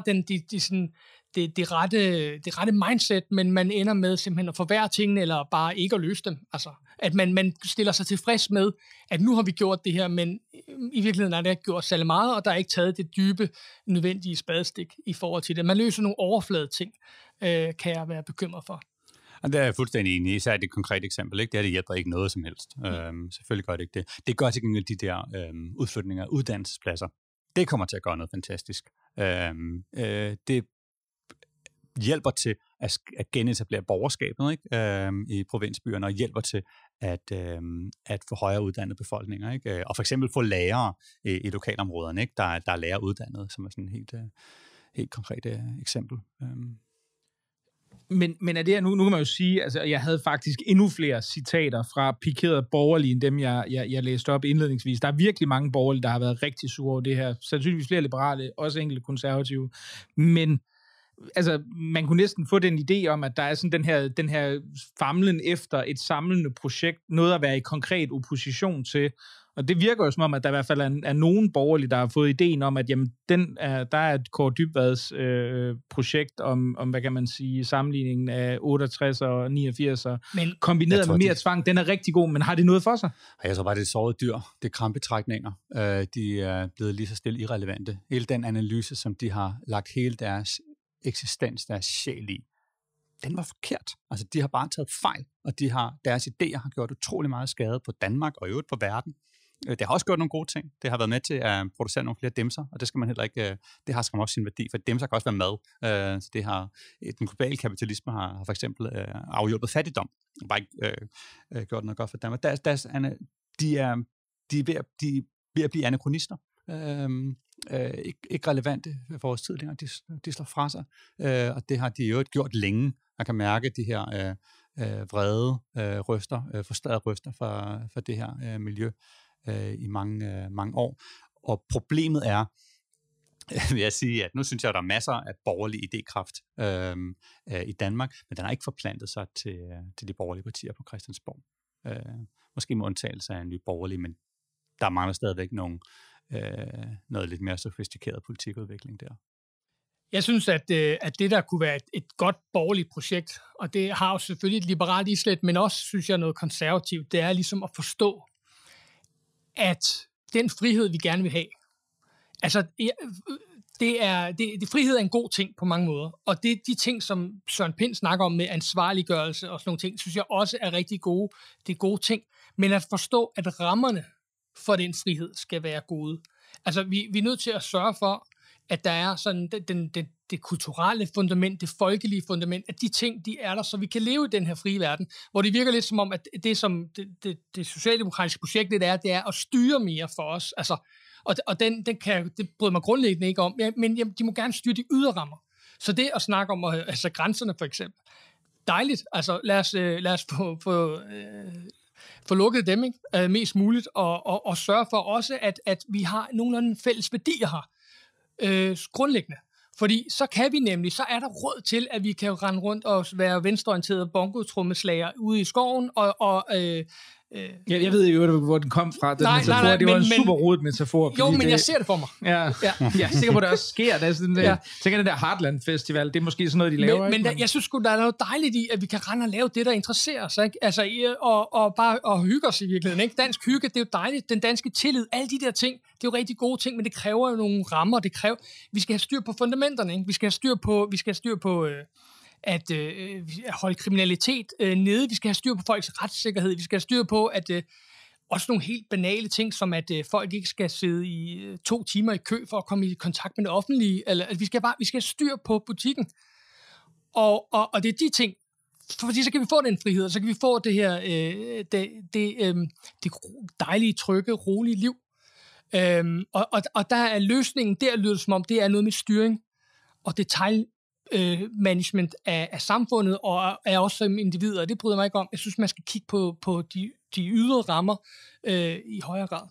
det rette mindset, men man ender med simpelthen at forværre tingene, eller bare ikke at løse dem. Altså, at man stiller sig tilfreds med, at nu har vi gjort det her, men i virkeligheden er det ikke gjort særlig meget, og der er ikke taget det dybe, nødvendige spadestik i forhold til det. Man løser nogle overflade ting, kan jeg være bekymret for. Og det er jeg fuldstændig enig i, især det konkrete eksempel. Ikke? Det hjælper ikke noget som helst. Selvfølgelig gør det ikke det. Det gør til gengæld de der udflytninger af uddannelsespladser. Det kommer til at gøre noget fantastisk. Det hjælper til at genetablere borgerskabet, ikke? I provinsbyerne, og hjælper til at få højere uddannede befolkninger, ikke? Og for eksempel få lærere i lokalområderne, ikke? Der er lærere uddannet, som er sådan et helt konkret eksempel. Men er det her, nu kan man jo sige, altså jeg havde faktisk endnu flere citater fra pikerede borgerlige, end dem jeg læste op indledningsvis. Der er virkelig mange borgerlige, der har været rigtig sure over det her. Sandsynligvis flere liberale, også enkelte konservative. Men altså, man kunne næsten få den idé om, at der er sådan den her famlen efter et samlende projekt, noget at være i konkret opposition til. Og det virker jo som om, at der i hvert fald er nogen borgerlige, der har fået ideen om, at jamen, der er et Kaare Dybvads projekt om, hvad kan man sige, sammenligningen af 68 og 89, men kombineret med mere tvang. Den er rigtig god, men har det noget for sig? Jeg tror bare, det er såret dyr. Det er krampetrækninger. De er blevet lige så stille irrelevante. Hele den analyse, som de har lagt hele deres eksistens, deres sjæl i, den var forkert. Altså, de har bare taget fejl, og deres idéer har gjort utrolig meget skade på Danmark og i øvrigt på verden. Det har også gjort nogle gode ting. Det har været med til at producere nogle flere dimser, og det skal man heller ikke. Det har skam også sin værdi, for dimser kan også være mad. Så det har den globale kapitalisme har for eksempel afhjulpet fattigdom. Bare ikke gjort noget godt for Danmark. De er ved at blive anachronister. Ikke relevante for vores tid længere. De slår fra sig, og det har de jo gjort længe. Man kan mærke de her vrede røster, frustrerede røster for det her miljø i mange år. Og problemet er, vil jeg sige, at nu synes jeg, at der er masser af borgerlig idékraft i Danmark, men den har ikke forplantet sig til de borgerlige partier på Christiansborg. Måske med undtagelse af en ny borgerlig, men der mangler stadigvæk noget lidt mere sofistikeret politikudvikling der. Jeg synes, at det der kunne være et godt borgerligt projekt, og det har jo selvfølgelig et liberalt islet, men også, synes jeg, noget konservativt, det er ligesom at forstå, at den frihed, vi gerne vil have, altså, frihed er en god ting på mange måder, og de ting, som Søren Pind snakker om med ansvarliggørelse og sådan nogle ting, synes jeg også er rigtig gode. Det er gode ting, men at forstå, at rammerne for den frihed skal være gode. Altså, vi er nødt til at sørge for, at der er sådan det kulturelle fundament, det folkelige fundament, at de ting, de er der, så vi kan leve i den her frie verden, hvor det virker lidt som om, at det som det socialdemokratiske projekt det er at styre mere for os. Altså, og det bryder mig grundlæggende ikke om, men de må gerne styre de ydre rammer. Så det at snakke om altså grænserne for eksempel, dejligt. Altså, lad os få lukket dem, ikke? Mest muligt, og sørge for også, at vi har nogenlunde fælles værdier her, grundlæggende. Fordi så kan vi nemlig, så er der råd til, at vi kan rende rundt og være venstreorienterede bongotrommeslager ude i skoven, Jeg ved jo, hvor den kom fra, den metafor. Nej, det var en super rodet metafor. Jo, men jeg ser det for mig. Ja. Jeg er sikker på, at det også sker. Der er sådan tænker, den der Heartland Festival, det er måske sådan noget, de laver. Men jeg synes sgu, der er noget dejligt i, at vi kan rende og lave det, der interesserer os. Ikke? Altså, og bare hygge os i virkeligheden. Ikke? Dansk hygge, det er jo dejligt. Den danske tillid, alle de der ting, det er jo rigtig gode ting, men det kræver jo nogle rammer. Vi skal have styr på fundamenterne. Ikke? Vi skal have styr på at holde kriminalitet nede. Vi skal have styr på folks retssikkerhed. Vi skal have styr på, at også nogle helt banale ting, som at folk ikke skal sidde i 2 timer i kø for at komme i kontakt med det offentlige. Eller, at vi skal have styr på butikken. Og det er de ting, fordi så kan vi få den frihed, og så kan vi få det her det dejlige, trygge, rolige liv. Og der er løsningen, der lyder det som om, det er noget med styring og management af samfundet, og er også som individer, og det bryder mig ikke om. Jeg synes, man skal kigge på de ydre rammer i højere grad.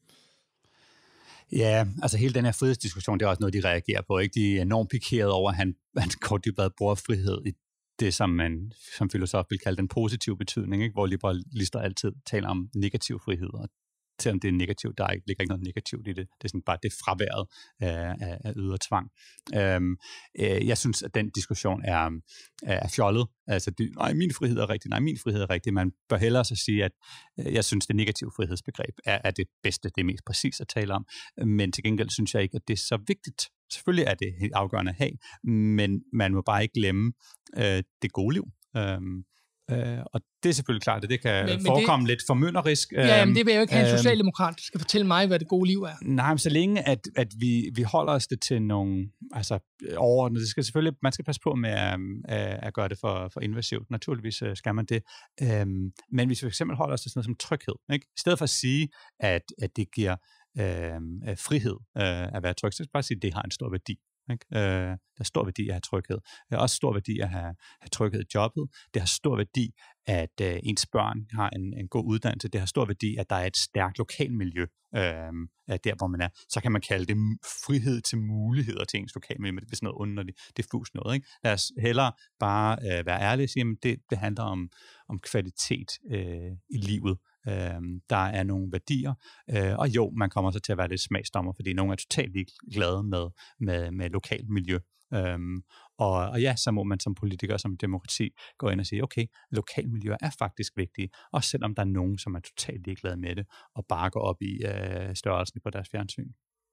Ja, altså hele den her frihedsdiskussion, det er også noget, de reagerer på. Ikke? De er enormt pikerede over, at han Kaare Dybvad bruger frihed i det, som man som filosof vil kalde den positive betydning, ikke? Hvor liberalister altid taler om negativ frihed, og selvom det er negativt, der ligger ikke noget negativt i det. Det er sådan bare det fraværet af ydre tvang. Jeg synes, at den diskussion er fjollet. Altså, nej, min frihed er rigtig. Nej, min frihed er rigtig. Man bør hellere så sige, at jeg synes, det negative frihedsbegreb er det bedste, det er mest præcis at tale om. Men til gengæld synes jeg ikke, at det er så vigtigt. Selvfølgelig er det helt afgørende at have, men man må bare ikke glemme det gode liv. Og det er selvfølgelig klart, at det kan forekomme lidt formynderisk. Men det vil jeg jo ikke have en socialdemokrat, der skal fortælle mig, hvad det gode liv er. Nej, men så længe, at vi holder os det til nogle overordnet. Det skal selvfølgelig, man skal passe på med at gøre det for invasivt. Naturligvis skal man det. Men hvis vi for eksempel holder os til sådan noget som tryghed, ikke? I stedet for at sige, at det giver frihed at være tryg, så skal bare sige, at det har en stor værdi. Ikke? Der er stor værdi at have tryghed. Der er også stor værdi at have tryghed i jobbet. Det har stor værdi, at ens børn har en god uddannelse. Det har stor værdi, at der er et stærkt lokalmiljø der, hvor man er. Så kan man kalde det frihed til muligheder til ens lokalmiljø, men det er sådan noget underligt, diffus noget. Ikke? Lad os hellere bare være ærlige og sige, at det handler om kvalitet i livet. Der er nogle værdier, og jo, man kommer så til at være lidt smagsdommer, fordi nogle er totalt glade med lokalt miljø. Og ja, så må man som politiker, som demokrati, gå ind og sige, okay, lokalmiljøer er faktisk vigtige, også selvom der er nogen, som er totalt ligeglade med det, og bare går op i størrelsen på deres fjernsyn.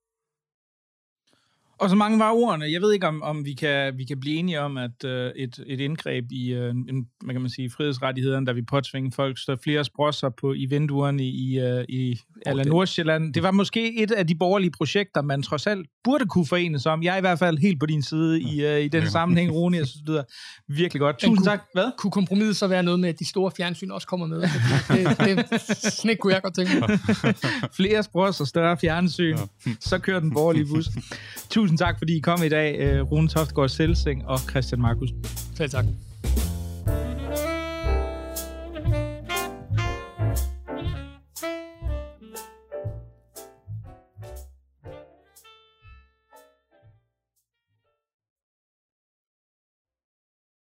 Og så mange var ordene. Jeg ved ikke, om vi kan blive enige om, at et indgreb i hvad kan man sige, frihedsrettighederne, der vi påtvinge folk står flere sprosser i vinduerne i Nordsjælland. Det var måske et af de borgerlige projekter, man trods alt burde kunne forenes om. Jeg er i hvert fald helt på din side i den sammenhæng, Rune. Jeg synes, det er virkelig godt. Tusind tak. Hvad? Kunne kompromiset så være noget med, at de store fjernsyn også kommer med? Det kunne jeg godt tænke mig. Flere sprosser, større fjernsyn. Så kører den borgerlige bus. Tusind tak, fordi I kom i dag, Rune Toftgaard Celsing og Christian Marcussen. Selv tak.